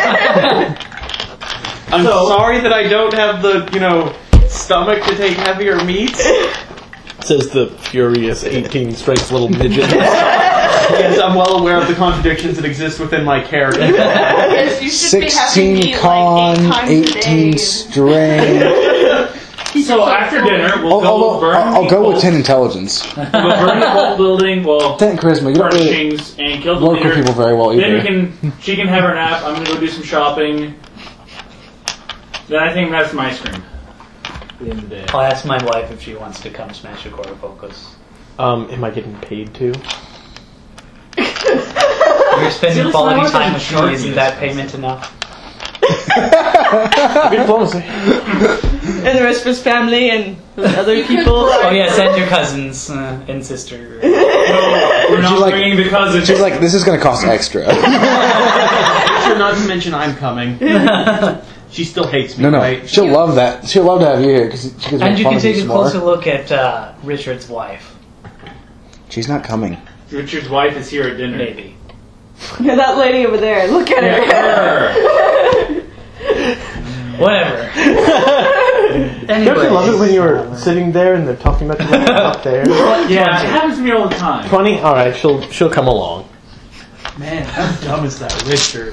Speaker 8: I'm sorry that I don't have the, you know, stomach to take heavier meats.
Speaker 2: Says the furious eighteen strength little midget.
Speaker 8: Yes, I'm well aware of the contradictions that exist within my character.
Speaker 5: Yes, you should be having
Speaker 7: sixteen
Speaker 5: me
Speaker 7: con,
Speaker 5: like eight times a
Speaker 7: eighteen
Speaker 5: day.
Speaker 7: strain.
Speaker 3: So after dinner, we'll
Speaker 7: I'll,
Speaker 3: go
Speaker 7: I'll,
Speaker 3: burn
Speaker 7: I'll, I'll
Speaker 3: the
Speaker 7: go with
Speaker 3: cult-
Speaker 7: ten intelligence.
Speaker 3: We'll go burn the whole building, well,
Speaker 7: ten charisma. You don't really
Speaker 3: furnishings, and kill the
Speaker 7: work with
Speaker 3: leader.
Speaker 7: people very well
Speaker 3: Then we
Speaker 7: either.
Speaker 3: can, she can have her nap. I'm gonna go do some shopping. Then I think that's my ice cream. At the end of the day.
Speaker 6: I'll ask my wife if she wants to come smash a quarter focus.
Speaker 2: Um, am I getting paid to?
Speaker 6: You're spending
Speaker 3: Seriously,
Speaker 6: quality
Speaker 3: why would
Speaker 6: time
Speaker 3: they
Speaker 6: with
Speaker 3: charge
Speaker 6: me.
Speaker 3: me
Speaker 6: Isn't
Speaker 3: this
Speaker 6: that
Speaker 3: price?
Speaker 6: payment enough?
Speaker 2: Diplomacy.
Speaker 4: And the rest of his family and the other
Speaker 5: You could
Speaker 4: people.
Speaker 5: bribe-
Speaker 6: Oh yes, and your cousins uh, and sister.
Speaker 3: No, we're not
Speaker 7: like-
Speaker 3: bringing the cousins.
Speaker 7: She's like, this is going to cost extra.
Speaker 8: Sure, not to mention I'm coming. She still hates me,
Speaker 7: No, no.
Speaker 8: right?
Speaker 7: She'll love that. She'll love to have you here because she gets
Speaker 6: And
Speaker 7: make
Speaker 6: you
Speaker 7: fun
Speaker 6: can
Speaker 7: of you
Speaker 6: take a
Speaker 7: some more.
Speaker 6: closer look at uh, Richard's wife.
Speaker 7: She's not coming.
Speaker 3: Richard's wife is here at dinner.
Speaker 6: Maybe.
Speaker 4: Yeah, that lady over there. Look at her.
Speaker 3: Her.
Speaker 6: Whatever.
Speaker 2: Don't you love it when you're sitting there and they're talking about you up there?
Speaker 3: Yeah, it happens to me all the time.
Speaker 2: Twenty. All right, she'll she'll come along.
Speaker 8: Man, how dumb is that, Richard?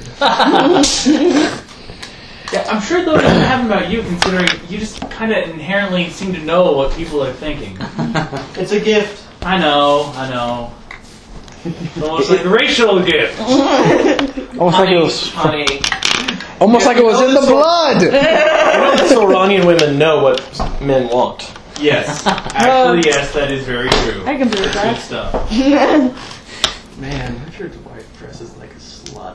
Speaker 3: Yeah, I'm sure though it doesn't happen about you, considering you just kind of inherently seem to know what people are thinking.
Speaker 8: It's a gift.
Speaker 3: I know, I know. It's almost like a racial gift.
Speaker 2: Almost like it was.
Speaker 3: honey.
Speaker 7: Almost like it was in the blood.
Speaker 2: You know that Soranian women know what men want.
Speaker 3: Yes, actually, yes, that is very true.
Speaker 4: I can believe
Speaker 3: Good
Speaker 4: that.
Speaker 3: stuff.
Speaker 8: Man, Richard's wife dresses like a slut.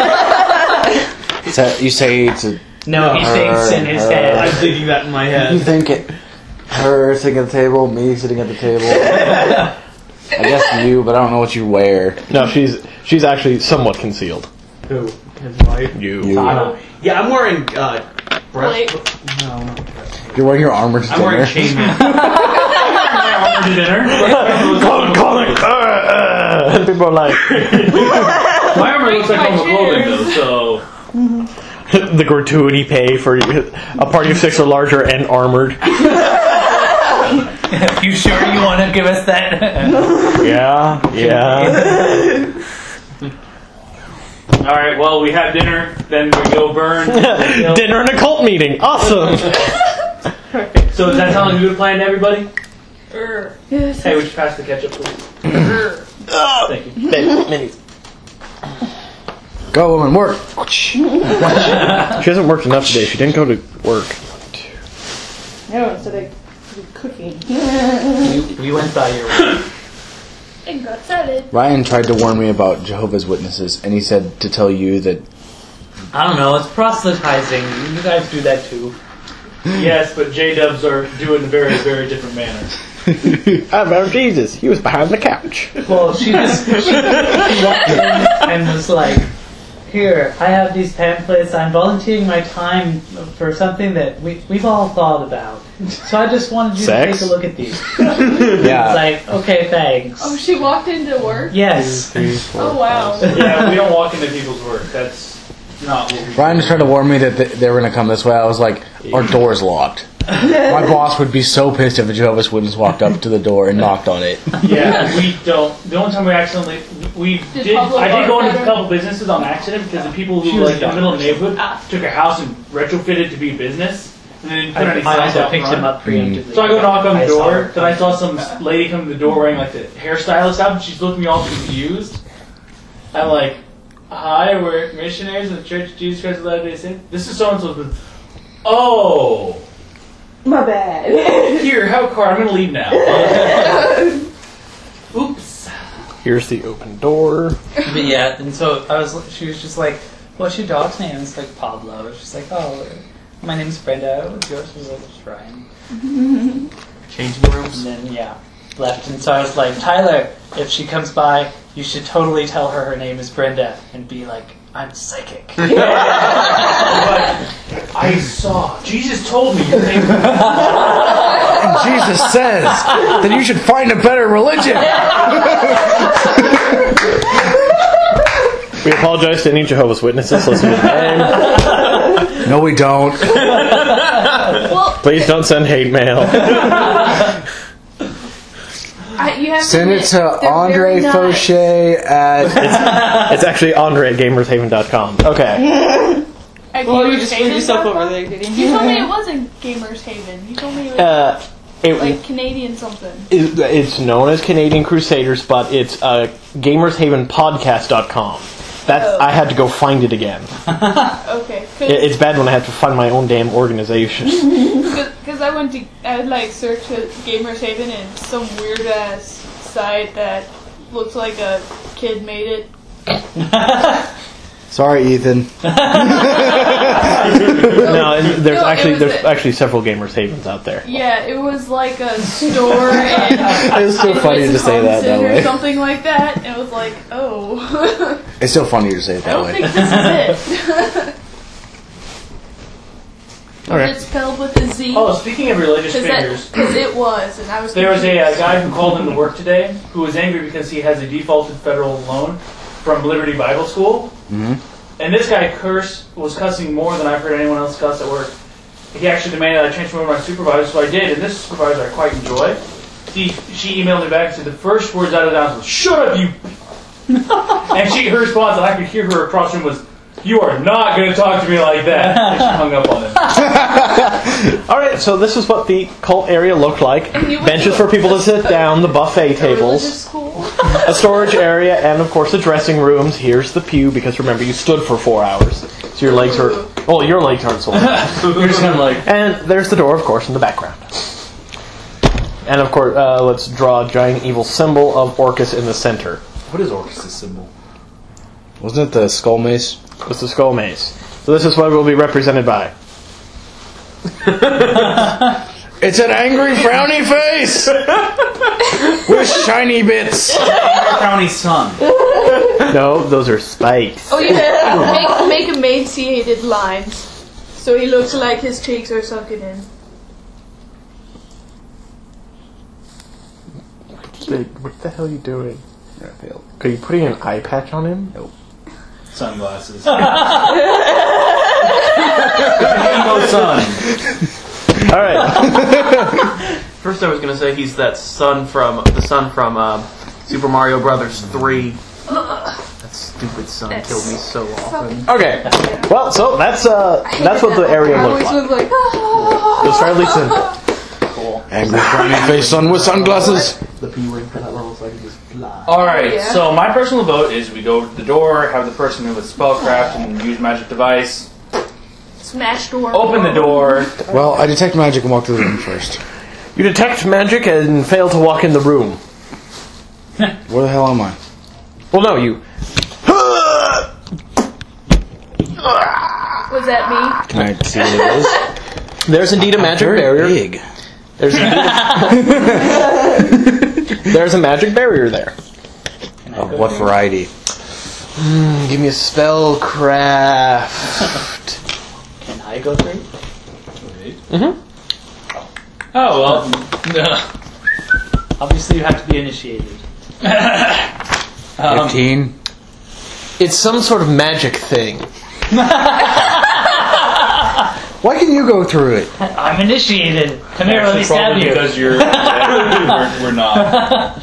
Speaker 7: Is that, you say to
Speaker 6: No, he
Speaker 7: Her,
Speaker 6: thinks in his
Speaker 7: her.
Speaker 6: head.
Speaker 8: I'm thinking that in my
Speaker 7: you
Speaker 8: head.
Speaker 7: think it? Her sitting at the table, me sitting at the table. I guess you, but I don't know what you wear.
Speaker 2: No, she's she's actually somewhat concealed.
Speaker 8: Who? His wife?
Speaker 2: You.
Speaker 7: You.
Speaker 8: Uh, yeah, I'm wearing uh, breast.
Speaker 5: Wait.
Speaker 8: No, not breast.
Speaker 7: You're wearing your armor to
Speaker 8: I'm wearing
Speaker 7: dinner.
Speaker 8: chainmail.
Speaker 3: To dinner.
Speaker 2: Call, call it. Uh, uh, and people are like,
Speaker 3: My armor looks like
Speaker 5: Break my
Speaker 3: normal clothing though,
Speaker 5: chairs.
Speaker 3: so
Speaker 2: the gratuity pay for a party of six or larger and armored.
Speaker 6: You sure you want to give us that?
Speaker 2: Yeah, yeah.
Speaker 3: Alright, well, we have dinner, then we go burn.
Speaker 2: Dinner and a cult meeting. Awesome.
Speaker 3: So does that sound like a good plan to everybody?
Speaker 5: Err.
Speaker 4: Yes.
Speaker 3: Hey, would you pass the ketchup, please? Thank you.
Speaker 2: Minis.
Speaker 7: Go, woman, work.
Speaker 2: She hasn't worked enough today. She didn't go to work.
Speaker 4: No, instead of cooking.
Speaker 6: you, you went by your way.
Speaker 5: And got started.
Speaker 7: Ryan tried to warn me about Jehovah's Witnesses, and he said to tell you that.
Speaker 6: I don't know, it's proselytizing. You guys do that too.
Speaker 3: Yes, but J-dubs are doing it in a very, very different manner.
Speaker 2: I found Jesus. He was behind the couch.
Speaker 6: Well, she just she, she walked in and was like, "Here, I have these pamphlets. I'm volunteering my time for something that we, we've all thought about. So I just wanted you
Speaker 2: Sex?
Speaker 6: to take a look at these."
Speaker 7: Yeah.
Speaker 6: It's like, okay, thanks.
Speaker 5: Oh, she walked into work?
Speaker 6: Yes.
Speaker 5: Oh, wow.
Speaker 3: Yeah, we don't walk into people's work. That's not what we do.
Speaker 7: Ryan tried to warn me that th- they were going to come this way. I was like, our door's locked. My boss would be so pissed if a Jehovah's Witness walked up to the door and knocked on it.
Speaker 3: Yeah, we don't. The only time we accidentally, we
Speaker 5: Did
Speaker 3: did.
Speaker 5: Pablo
Speaker 3: I did go into a
Speaker 5: bartender?
Speaker 3: couple businesses on accident because the people who like in the middle of the neighborhood took a house and retrofitted to be a business, and they didn't put
Speaker 6: I,
Speaker 3: any
Speaker 6: I
Speaker 3: signs
Speaker 6: also
Speaker 3: out
Speaker 6: picked
Speaker 3: front.
Speaker 6: him up preemptively.
Speaker 3: So I go knock on the
Speaker 6: I saw
Speaker 3: door.
Speaker 6: her.
Speaker 3: Then I saw some lady come to the door wearing like the hairstylist outfit. She's looking me all confused. I'm like, "Hi, we're missionaries of the Church of Jesus Christ of Latter-day Saints. This is so and so." Oh,
Speaker 4: My bad.
Speaker 3: here, have a card. I'm gonna leave now. Oops.
Speaker 2: Here's the open door.
Speaker 6: But yeah, and so I was. She was just like, "What's your dog's name?" It's like Pablo. She's like, "Oh, my name's Brenda. What's yours?" I was like, "It's Ryan."
Speaker 8: Changing rooms.
Speaker 6: And then yeah, left. And so I was like, "Tyler, if she comes by, you should totally tell her her name is Brenda and be like, I'm psychic."
Speaker 3: But I saw. Jesus told me your name.
Speaker 7: And Jesus says that you should find a better religion.
Speaker 2: We apologize to any Jehovah's Witnesses listening today.
Speaker 7: No, we don't.
Speaker 5: Well,
Speaker 2: Please don't send hate mail.
Speaker 5: I, you have
Speaker 7: Send
Speaker 5: to
Speaker 7: it
Speaker 5: admit,
Speaker 7: to
Speaker 5: they're
Speaker 7: Andre
Speaker 5: very nice.
Speaker 7: Fauché at.
Speaker 2: It's actually Andre at gamershaven dot com. Okay.
Speaker 5: At
Speaker 4: Well, you
Speaker 5: Gamers
Speaker 4: just
Speaker 5: Haven
Speaker 4: moved yourself
Speaker 5: dot com?
Speaker 4: over there, didn't
Speaker 5: You
Speaker 4: you?
Speaker 5: told me it wasn't Gamers Haven. You told me it was
Speaker 2: Uh, it,
Speaker 5: like Canadian something.
Speaker 2: it- it's known as Canadian Crusaders, but it's uh, gamershaven podcast dot com. That's,
Speaker 5: Oh.
Speaker 2: I had to go find it again.
Speaker 5: Okay.
Speaker 2: It, it's bad when I have to find my own damn organization.
Speaker 5: Because I went to, I would like search for Gamers Haven and it's some weird ass site that looks like a kid made it.
Speaker 7: Sorry, Ethan.
Speaker 2: No, and there's
Speaker 5: No, it
Speaker 2: actually
Speaker 5: was
Speaker 2: there's
Speaker 5: a-
Speaker 2: actually several Gamers Havens out there.
Speaker 5: Yeah, it was like a store and
Speaker 7: It's still
Speaker 5: in
Speaker 7: funny to say that that
Speaker 5: Wisconsin or
Speaker 7: way.
Speaker 5: something like that. And it was like, oh,
Speaker 7: It's still funny to say it
Speaker 5: I
Speaker 7: that
Speaker 5: don't
Speaker 7: way.
Speaker 5: think this is it.
Speaker 2: Okay.
Speaker 5: It's spelled with a Z.
Speaker 3: Oh, speaking of religious figures,
Speaker 5: Because it was, and I was.
Speaker 3: there was a, uh
Speaker 5: confused.
Speaker 3: guy who called into work today who was angry because he has a defaulted federal loan from Liberty Bible School.
Speaker 7: Mhm.
Speaker 3: And this guy curse was cussing more than I've heard anyone else cuss at work. He actually demanded I transfer over to my supervisor, so I did. And this supervisor I quite enjoy. He, she emailed me back and said the first words out of the mouth was, "Shut up, you." And she, her response, and I could hear her across the room, was, "You are not going to talk to me like that." And she hung up on him.
Speaker 2: All right, so this is what the cult area looked like.
Speaker 5: And you went
Speaker 2: Benches
Speaker 5: to
Speaker 2: for people to sit down, the buffet
Speaker 5: A religious
Speaker 2: tables,
Speaker 5: school.
Speaker 2: a storage area, and of course the dressing rooms. Here's the pew, because remember you stood for four hours, so your legs are well, your legs aren't sore.
Speaker 3: You're just kind of like,
Speaker 2: And there's the door, of course, in the background. And of course, uh, let's draw a giant evil symbol of Orcus in the center.
Speaker 7: What is Orcus' symbol? Wasn't it the skull mace?
Speaker 2: It's the skull mace. So this is what it will be represented by.
Speaker 7: It's an angry frowny face with shiny bits.
Speaker 8: County Sun.
Speaker 2: No, those are spikes.
Speaker 5: Oh yeah, make, make emaciated lines, so he looks like his cheeks are sunken in.
Speaker 2: What the hell are you doing?
Speaker 7: I failed.
Speaker 2: Are you putting an eye patch on him?
Speaker 8: Sunglasses.
Speaker 3: Emo son.
Speaker 2: All right.
Speaker 1: First, I was gonna say he's that son from the son from uh, Super Mario Brothers three. That stupid son
Speaker 5: That's
Speaker 1: killed me so often.
Speaker 2: Okay. Well, so that's uh that's what the area
Speaker 5: I
Speaker 2: looks
Speaker 5: always
Speaker 2: like.
Speaker 5: was like,
Speaker 2: It was fairly simple.
Speaker 7: Angry frowny face son with sunglasses.
Speaker 8: The P wing for that level so I can just fly.
Speaker 3: Alright,
Speaker 5: Yeah.
Speaker 3: so my personal vote is we go to the door, have the person move with spellcraft and use magic device,
Speaker 5: smash door.
Speaker 3: open the door.
Speaker 7: Well, I detect magic and walk through the room first.
Speaker 2: You detect magic and fail to walk in the room.
Speaker 7: Where the hell am I?
Speaker 2: Well, no, you.
Speaker 5: Was that me?
Speaker 7: Can I see what it is?
Speaker 2: There's indeed a magic
Speaker 7: Very
Speaker 2: barrier.
Speaker 7: big.
Speaker 2: There's indeed a There's a magic barrier there.
Speaker 7: Of what variety?
Speaker 2: Mm, give me a spellcraft.
Speaker 6: Can I go through?
Speaker 2: Mm-hmm.
Speaker 3: Oh, well.
Speaker 6: Obviously, you have to be initiated.
Speaker 3: um,
Speaker 7: Fifteen.
Speaker 2: It's some sort of magic thing.
Speaker 7: Why can you go through it?
Speaker 6: I'm initiated. Come here, let me stab
Speaker 3: probably
Speaker 6: you.
Speaker 3: because you're, we're, we're not.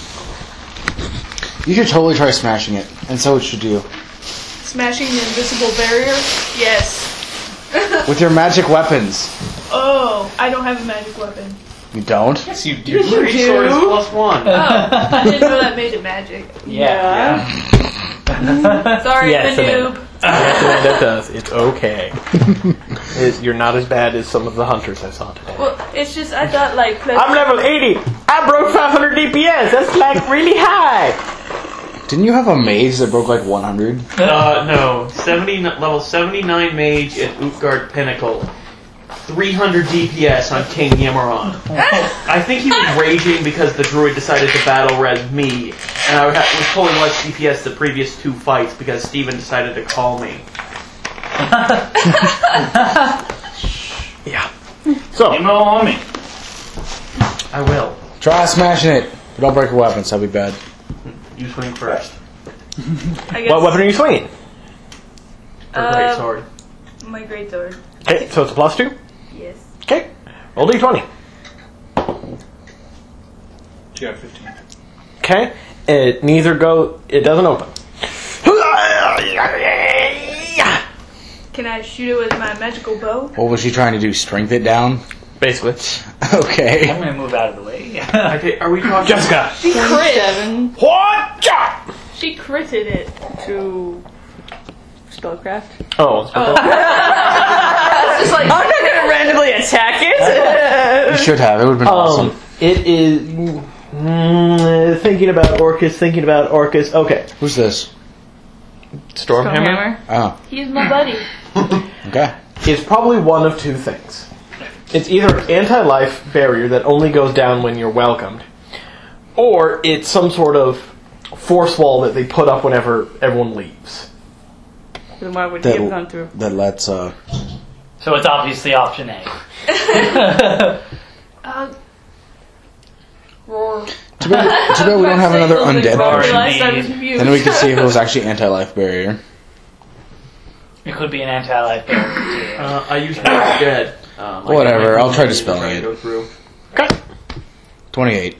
Speaker 7: You should totally try smashing it, and so should you.
Speaker 5: Smashing the invisible barrier? Yes.
Speaker 7: With your magic weapons.
Speaker 5: Oh, I don't have a magic weapon.
Speaker 7: You don't?
Speaker 3: Yes, you do.
Speaker 8: Great sword is plus one.
Speaker 5: Oh, I didn't know that made it magic.
Speaker 6: Yeah.
Speaker 5: Sorry,
Speaker 2: Yes,
Speaker 5: I'm a
Speaker 2: it
Speaker 5: noob.
Speaker 2: Yes, that does. It's okay. It- you're not as bad as some of the hunters I saw today.
Speaker 5: Well, it's just I thought like. Plus
Speaker 2: I'm level eighty. I broke five hundred D P S. That's like really high.
Speaker 7: Didn't you have a mage that broke like one hundred?
Speaker 8: Uh, no. seventy, level seventy-nine mage at Utgard Pinnacle. three hundred D P S on King Yamaron. I think he was raging because the druid decided to battle res me, and I was pulling less D P S the previous two fights because Steven decided to call me.
Speaker 2: Yeah. So
Speaker 3: Emo on me.
Speaker 8: I will.
Speaker 7: Try smashing it, but don't break your weapons, that'd be bad.
Speaker 8: You swing first.
Speaker 5: I guess,
Speaker 2: what weapon are you swinging?
Speaker 8: For
Speaker 5: Uh,
Speaker 8: great sword.
Speaker 5: My great sword.
Speaker 2: Okay, so it's a plus two.
Speaker 5: Yes.
Speaker 2: Okay, roll D twenty.
Speaker 3: She got fifteen.
Speaker 2: Okay, it neither go. It doesn't open.
Speaker 5: Can I shoot it with my magical bow?
Speaker 7: What was she trying to do? Strength it down?
Speaker 2: Basically.
Speaker 7: Okay.
Speaker 6: I'm gonna move out of the way.
Speaker 8: Okay, are we talking?
Speaker 2: Jessica.
Speaker 5: She crit.
Speaker 4: twenty-seven
Speaker 2: What?
Speaker 5: She critted it.
Speaker 4: to spellcraft.
Speaker 2: Oh.
Speaker 5: Oh.
Speaker 4: Just like, I'm not gonna randomly attack it.
Speaker 7: You should have. It would have been awesome.
Speaker 2: Um, it is. Mm, thinking about Orcus. Thinking about Orcus. Okay.
Speaker 7: Who's this?
Speaker 2: Stormhammer.
Speaker 7: Oh,
Speaker 5: He's my buddy.
Speaker 7: okay.
Speaker 2: It's probably one of two things. It's either an anti-life barrier that only goes down when you're welcomed, or it's some sort of force wall that they put up whenever everyone leaves.
Speaker 4: Then why would he have gone through?
Speaker 7: That lets, uh...
Speaker 6: So it's obviously option A.
Speaker 5: Uh, roar.
Speaker 7: Too bad, too bad we don't have another undead
Speaker 5: Roar.
Speaker 7: person.
Speaker 5: Last I was confused.
Speaker 7: Then we could see if it was actually anti-life barrier.
Speaker 6: It could be an anti-life barrier.
Speaker 8: Uh, I used Magic Dead. Um, I
Speaker 7: Whatever,
Speaker 8: got my
Speaker 7: I'll try to
Speaker 8: to
Speaker 7: spell
Speaker 8: try and
Speaker 7: it.
Speaker 8: Go through.
Speaker 2: Okay.
Speaker 7: twenty-eight.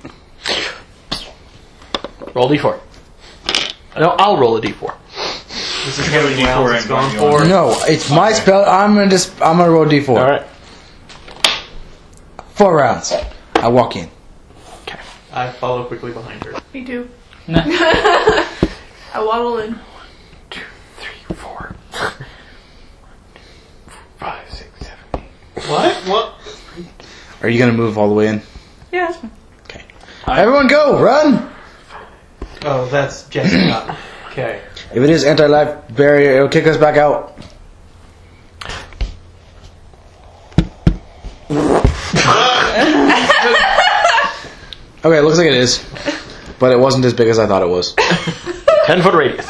Speaker 2: Roll d four. No, I'll roll a d four.
Speaker 8: This is
Speaker 3: Really
Speaker 8: really well.
Speaker 3: D4
Speaker 8: It's gone
Speaker 3: and
Speaker 8: for.
Speaker 7: No, it's my spell. I'm gonna just. I'm gonna roll d four.
Speaker 2: All right.
Speaker 7: Four rounds. I walk in.
Speaker 8: I follow quickly behind her.
Speaker 5: Me too. I waddle in.
Speaker 2: Two, three, four. Five, six, seven, eight.
Speaker 8: What? What?
Speaker 7: Are you gonna move all the way in?
Speaker 4: Yeah, that's fine.
Speaker 7: Okay. Everyone, go run.
Speaker 8: Oh, that's Jessica. Okay.
Speaker 7: If it is anti-life barrier, it'll kick us back out. Okay, it looks like it is, but it wasn't as big as I thought it was.
Speaker 2: Ten foot radius.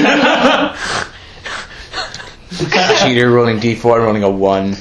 Speaker 7: Cheater rolling d four, rolling a one.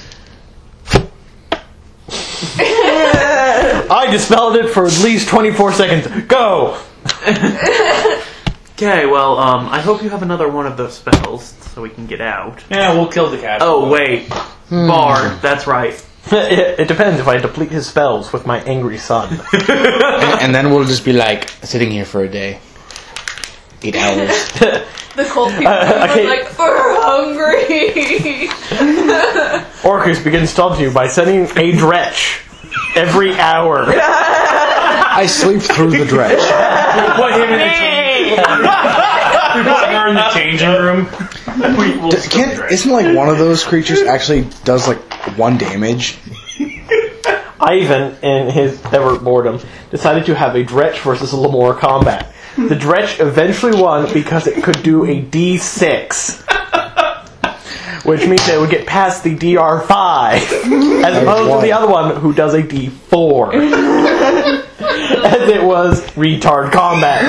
Speaker 2: I dispelled it for at least twenty-four seconds. Go.
Speaker 8: Okay, well, um, I hope you have another one of those spells so we can get out.
Speaker 3: Yeah, we'll kill the cat.
Speaker 8: Oh, wait. Bard, that's right.
Speaker 2: it, it depends if I deplete his spells with my angry son.
Speaker 7: and, and then we'll just be like sitting here for a day. Eight hours.
Speaker 5: The cold people
Speaker 2: Uh,
Speaker 5: are
Speaker 2: okay.
Speaker 5: like, we're hungry.
Speaker 2: Orcus begins taunting you by sending a dretch every hour.
Speaker 7: I sleep through the dredge.
Speaker 3: Put him in the change. We put her in the changing room. We, we'll
Speaker 7: D-
Speaker 3: still
Speaker 7: Can't,
Speaker 3: drag.
Speaker 7: isn't like one of those creatures actually does like one damage?
Speaker 2: Ivan, in his ever boredom, decided to have a dretch versus a Lemore combat. The dretch eventually won because it could do a D six. Which means it would get past the D R five. As opposed to the other one who does a D four. As it was retard combat.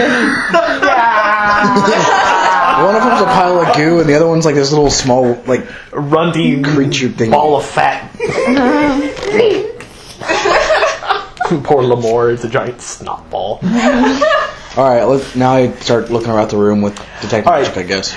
Speaker 7: One of them's a pile of goo, and the other one's like this little small like
Speaker 2: Runty
Speaker 7: creature thing.
Speaker 2: ball of fat. Poor Lemore is a giant snot ball.
Speaker 7: All right, let, now I start looking around the room with detective
Speaker 2: All right.
Speaker 7: magic, I guess.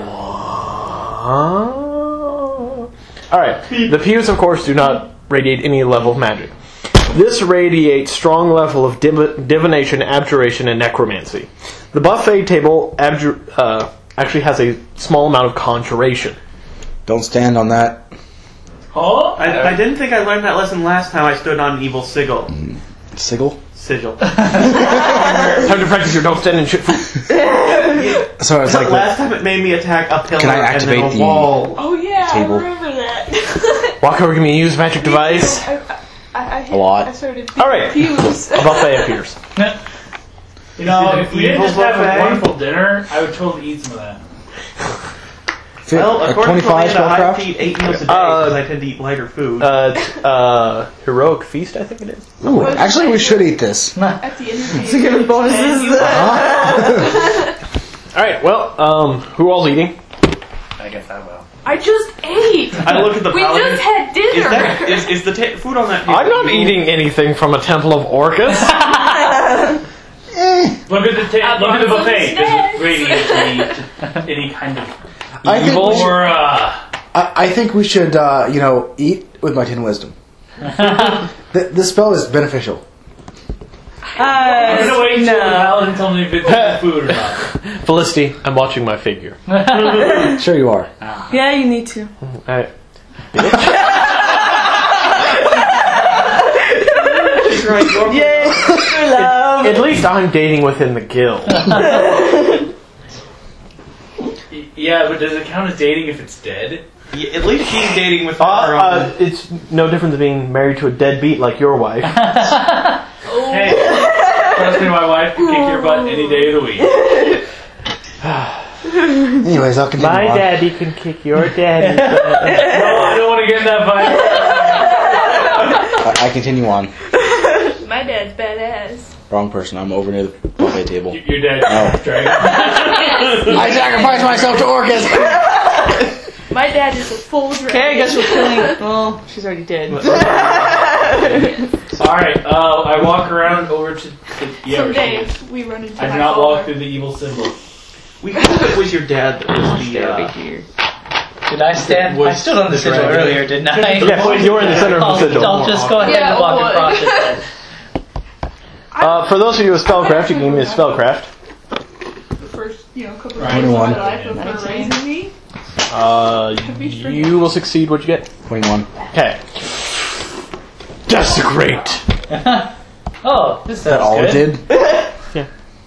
Speaker 2: Alright, the pews, of course, do not radiate any level of magic. This radiates strong level of div- divination, abjuration, and necromancy. The buffet table abjur- uh, actually has a small amount of conjuration.
Speaker 7: Don't stand on that.
Speaker 3: Oh,
Speaker 8: I, I didn't think I learned that lesson last time I stood on an evil sigil.
Speaker 7: Sigil?
Speaker 8: Sigil.
Speaker 2: Time to practice your don't stand and shit food.
Speaker 7: So it's like
Speaker 8: last time it made me attack a pillar
Speaker 7: Can I
Speaker 8: and
Speaker 7: activate
Speaker 8: then a
Speaker 7: the-
Speaker 8: wall.
Speaker 5: Oh yeah,
Speaker 7: Table.
Speaker 5: I remember that.
Speaker 2: Walk over, give me a use magic device.
Speaker 5: I, I, I, hit,
Speaker 7: A lot.
Speaker 5: I started
Speaker 2: All right.
Speaker 5: pews.
Speaker 2: A buffet appears.
Speaker 3: you know, if we didn't
Speaker 8: Evil
Speaker 3: just have
Speaker 8: buffet.
Speaker 3: a wonderful dinner, I would totally eat some of that.
Speaker 7: fit,
Speaker 8: Well,
Speaker 7: like
Speaker 8: according to
Speaker 7: twenty-five
Speaker 8: Amanda, I
Speaker 7: spellcraft.
Speaker 8: eat eight meals a day
Speaker 2: Uh,
Speaker 8: because I tend to eat lighter food.
Speaker 2: Uh, uh, heroic feast, I think it is.
Speaker 7: Ooh, actually, we should eat this.
Speaker 5: At the end of the
Speaker 4: To give us bonuses.
Speaker 2: Alright, well, um, who all's eating?
Speaker 3: I guess I will.
Speaker 5: I just ate.
Speaker 8: I look at the
Speaker 5: We
Speaker 8: paladin.
Speaker 5: just had dinner.
Speaker 8: Is that is, is the ta- food on that table?
Speaker 2: I'm not eating anything from a temple of Orcus.
Speaker 3: Look at the ta- look at the buffet. Does
Speaker 5: Snacks.
Speaker 3: it radiate any, any kind of
Speaker 7: I think
Speaker 3: evil
Speaker 7: we should-
Speaker 3: or uh,
Speaker 7: I, I think we should, uh, you know, eat with my tin wisdom. the, the spell is beneficial.
Speaker 3: I'm gonna wait until the
Speaker 4: no.
Speaker 3: paladin tells me if it's good food or not.
Speaker 2: Felicity, I'm watching my figure.
Speaker 7: Sure you are.
Speaker 4: Yeah, you need to.
Speaker 2: Alright.
Speaker 4: Yay, for love.
Speaker 2: At least I'm dating within the guild.
Speaker 3: Y- Yeah, but does it count as dating if it's dead?
Speaker 8: Yeah, at least she's dating with
Speaker 2: Uh,
Speaker 8: her
Speaker 2: uh, it's no different than being married to a deadbeat like your wife.
Speaker 3: Hey, trust me, my wife can kick your butt any day of the week.
Speaker 7: Anyways, I'll continue
Speaker 2: My
Speaker 7: on.
Speaker 2: daddy can kick your daddy.
Speaker 3: No, I don't want to get in that fight.
Speaker 7: I, I continue on.
Speaker 5: My dad's badass.
Speaker 7: Wrong person. I'm over near the buffet table.
Speaker 3: Y- Your dad,
Speaker 7: Oh.
Speaker 3: dragon.
Speaker 7: I sacrificed myself to Orcus!
Speaker 5: My dad is a full dragon.
Speaker 4: Okay, I guess we're killing. Well, she's already dead.
Speaker 3: All right, uh, I walk around over to. to yeah,
Speaker 5: Someday
Speaker 3: where she is.
Speaker 5: if we run into
Speaker 3: I do
Speaker 5: my
Speaker 3: not
Speaker 5: father.
Speaker 3: walk through the evil symbol.
Speaker 8: We hope it was your dad that was the. Uh,
Speaker 6: Did I stand?
Speaker 8: Was
Speaker 6: I stood on the
Speaker 8: the
Speaker 6: sigil
Speaker 8: dragon.
Speaker 6: earlier, didn't I?
Speaker 2: Yes, you were in the center of the
Speaker 6: I'll,
Speaker 2: sigil.
Speaker 6: I'll just go ahead
Speaker 5: Yeah,
Speaker 6: and walk
Speaker 5: what?
Speaker 6: across it then.
Speaker 2: Uh, for those of you with spellcraft, you can give me a spellcraft.
Speaker 5: The first, you know, couple of
Speaker 3: Right.
Speaker 5: days of my
Speaker 7: twenty-one.
Speaker 5: life of her raising me.
Speaker 2: Uh, you will succeed. What'd you get?
Speaker 7: twenty-one.
Speaker 2: Okay. Desecrate.
Speaker 6: Oh, this
Speaker 7: Is that
Speaker 6: sounds
Speaker 7: all
Speaker 6: good.
Speaker 7: it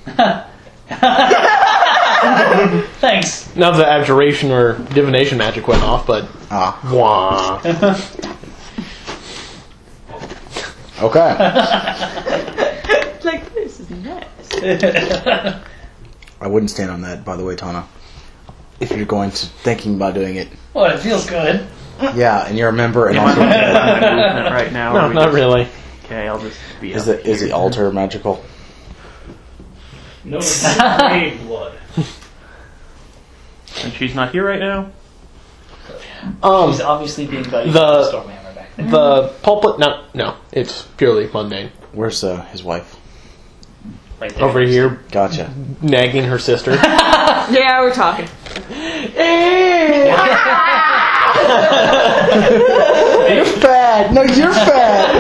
Speaker 7: did?
Speaker 6: Thanks.
Speaker 2: None of the abjuration or divination magic went off, but
Speaker 7: Ah.
Speaker 2: wah.
Speaker 7: Okay.
Speaker 4: Like, this is nice.
Speaker 7: I wouldn't stand on that, by the way, Tana. If you're going to thinking about doing it.
Speaker 6: Well, it feels good.
Speaker 7: Yeah, and you're a member and
Speaker 8: am I
Speaker 7: also.
Speaker 8: looking at my movement right now? or
Speaker 2: No,
Speaker 8: we
Speaker 2: not
Speaker 8: just-
Speaker 2: really.
Speaker 8: Okay, I'll just be.
Speaker 7: Is
Speaker 8: up
Speaker 7: the is
Speaker 8: here.
Speaker 7: the altar magical?
Speaker 3: No, it's grave blood.
Speaker 8: And she's not here right now.
Speaker 2: Um,
Speaker 6: He's obviously being valued
Speaker 2: the-
Speaker 6: for Stormhammer back there.
Speaker 2: the pulpit. No, no, it's purely mundane.
Speaker 7: Where's uh, his wife?
Speaker 6: Right there.
Speaker 2: over here
Speaker 7: Gotcha.
Speaker 2: nagging her sister.
Speaker 4: Yeah, we're talking.
Speaker 7: You're fat. No, you're fat.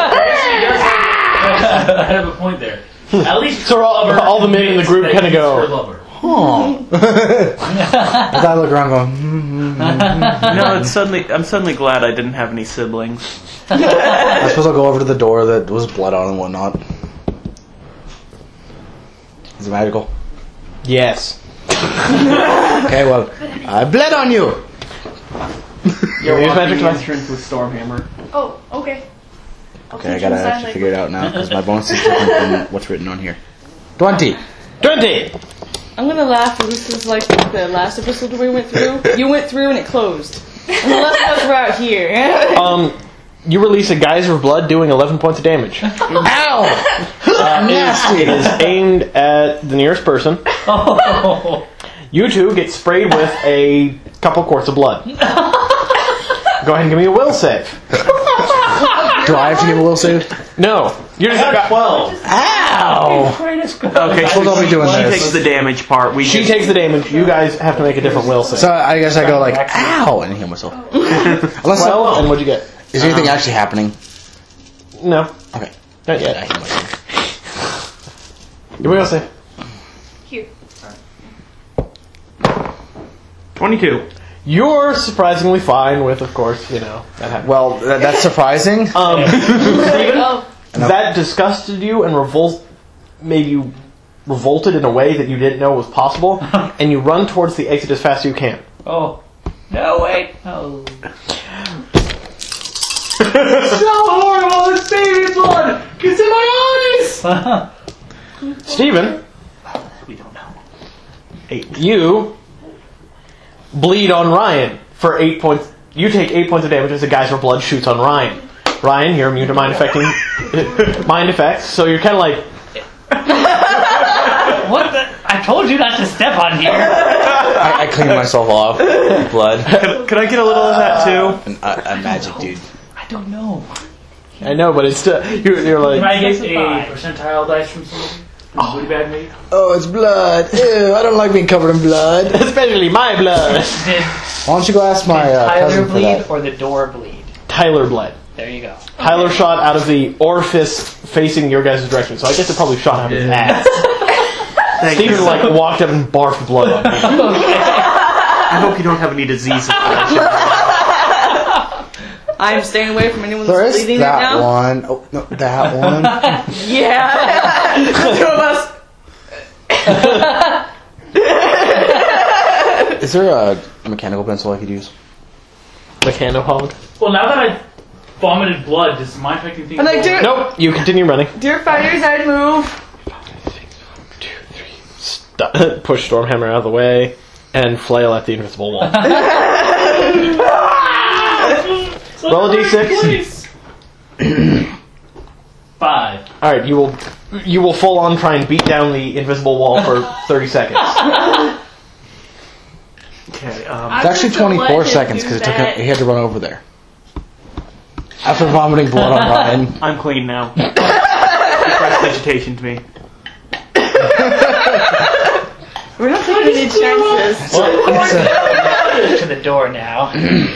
Speaker 3: I have a point there. At least
Speaker 2: So all, all the men in the group kind of
Speaker 3: her
Speaker 2: go.
Speaker 3: lover.
Speaker 7: Huh. As I look around, going. Mm-hmm.
Speaker 8: No, it's suddenly. I'm suddenly glad I didn't have any siblings.
Speaker 7: I suppose I'll go over to the door that was blood on and whatnot. Is it magical?
Speaker 2: Yes.
Speaker 7: Okay, well, I bled on you.
Speaker 1: You're
Speaker 2: Use
Speaker 1: walking
Speaker 2: magic
Speaker 1: the
Speaker 2: device.
Speaker 1: entrance with Stormhammer.
Speaker 5: Oh, okay. I'll
Speaker 7: Okay, I
Speaker 5: teach
Speaker 7: gotta
Speaker 5: him sign
Speaker 7: actually figure it
Speaker 5: language.
Speaker 7: out now because my bonus is different than what's written on here. Twenty.
Speaker 2: Twenty.
Speaker 4: I'm gonna laugh, but this is like the last episode that we went through. You went through and it closed. And the rest of us were out here.
Speaker 2: Um, you release a geyser of blood, doing eleven points of damage.
Speaker 7: Ow!
Speaker 2: Uh, it, is, it is aimed at the nearest person.
Speaker 6: Oh.
Speaker 2: You two get sprayed with a couple quarts of blood. Go ahead and give me a will save.
Speaker 7: Do I have to give a will save?
Speaker 2: No, you're just got
Speaker 3: twelve.
Speaker 7: Ow!
Speaker 8: Okay,
Speaker 7: So I'll be doing
Speaker 8: she
Speaker 7: this.
Speaker 8: takes the damage part. We
Speaker 2: She
Speaker 8: just-
Speaker 2: takes the damage. You guys have to make a different will save.
Speaker 7: So I guess I go like, ow, and heal myself. Unless
Speaker 2: Well,
Speaker 7: I,
Speaker 2: and what'd you get?
Speaker 7: is anything actually happening?
Speaker 2: No,
Speaker 7: Okay.
Speaker 2: not
Speaker 7: I
Speaker 2: yet.
Speaker 7: heal myself.
Speaker 2: Give me a will save.
Speaker 5: Here.
Speaker 8: twenty-two.
Speaker 2: You're surprisingly fine with, of course, you know, that happened.
Speaker 7: Well, that, that's surprising.
Speaker 2: Um, Steven,
Speaker 5: Oh,
Speaker 2: that disgusted you and revol- made you revolted in a way that you didn't know was possible, and you run towards the exit as fast as you can.
Speaker 6: Oh. No, wait. Oh.
Speaker 3: So horrible! It's baby blood! It's in my eyes!
Speaker 2: Steven,
Speaker 8: We don't know.
Speaker 2: you bleed on Ryan for eight points. You take eight points of damage as a geyser of blood shoots on Ryan. Ryan, you're immune to mind affecting mind effects, so you're kind of like,
Speaker 6: What the? I told you not to step on here.
Speaker 7: I, I clean myself off. Blood.
Speaker 8: Could, could I get a little of that too?
Speaker 7: And a, a magic dude.
Speaker 6: I don't know.
Speaker 2: I know, but it's still, you're, you're
Speaker 3: Can
Speaker 2: like,
Speaker 3: I get a
Speaker 6: Specify.
Speaker 3: percentile dice from somebody? From Booty Bag Mate?
Speaker 7: Oh, it's blood. Ew, I don't like being covered in blood.
Speaker 2: especially my blood.
Speaker 6: Did,
Speaker 7: Why don't you go ask my
Speaker 6: did
Speaker 7: uh,
Speaker 6: Tyler
Speaker 7: cousin for
Speaker 6: bleed
Speaker 7: that?
Speaker 6: or the door bleed?
Speaker 2: Tyler bled.
Speaker 6: There you go.
Speaker 2: Tyler shot out of the orifice facing your guys' direction, so I guess it probably shot out of his ass.
Speaker 8: Thank
Speaker 2: Steven
Speaker 8: you.
Speaker 2: like walked up and barfed blood on me.
Speaker 8: I hope you don't have any disease.
Speaker 4: I'm staying away from anyone
Speaker 7: There
Speaker 4: that's
Speaker 7: is
Speaker 4: bleeding
Speaker 7: that
Speaker 4: right now.
Speaker 7: one. Oh, no, that one.
Speaker 4: Yeah. The two of us.
Speaker 7: Is there a mechanical pencil I could use?
Speaker 2: Mechano hog.
Speaker 3: Well, now that I vomited blood, does my affecting things
Speaker 4: And like,
Speaker 3: go
Speaker 4: dude-
Speaker 3: away?
Speaker 2: Nope, you continue running.
Speaker 4: Dear fighters, I'd move.
Speaker 2: St- push Stormhammer out of the way and flail at the invisible wall. Roll a d six.
Speaker 3: Five.
Speaker 2: Alright, you will you will full on try and beat down the invisible wall for thirty seconds.
Speaker 8: Okay. Um,
Speaker 5: I
Speaker 7: It's actually
Speaker 5: was gonna let
Speaker 7: twenty-four
Speaker 5: him
Speaker 7: seconds
Speaker 5: do
Speaker 7: because it took
Speaker 5: that.
Speaker 7: him, he had to run over there. After vomiting blood on Ryan.
Speaker 8: I'm clean now. Press vegetation to me.
Speaker 4: We're not taking any chances.
Speaker 6: To the door now.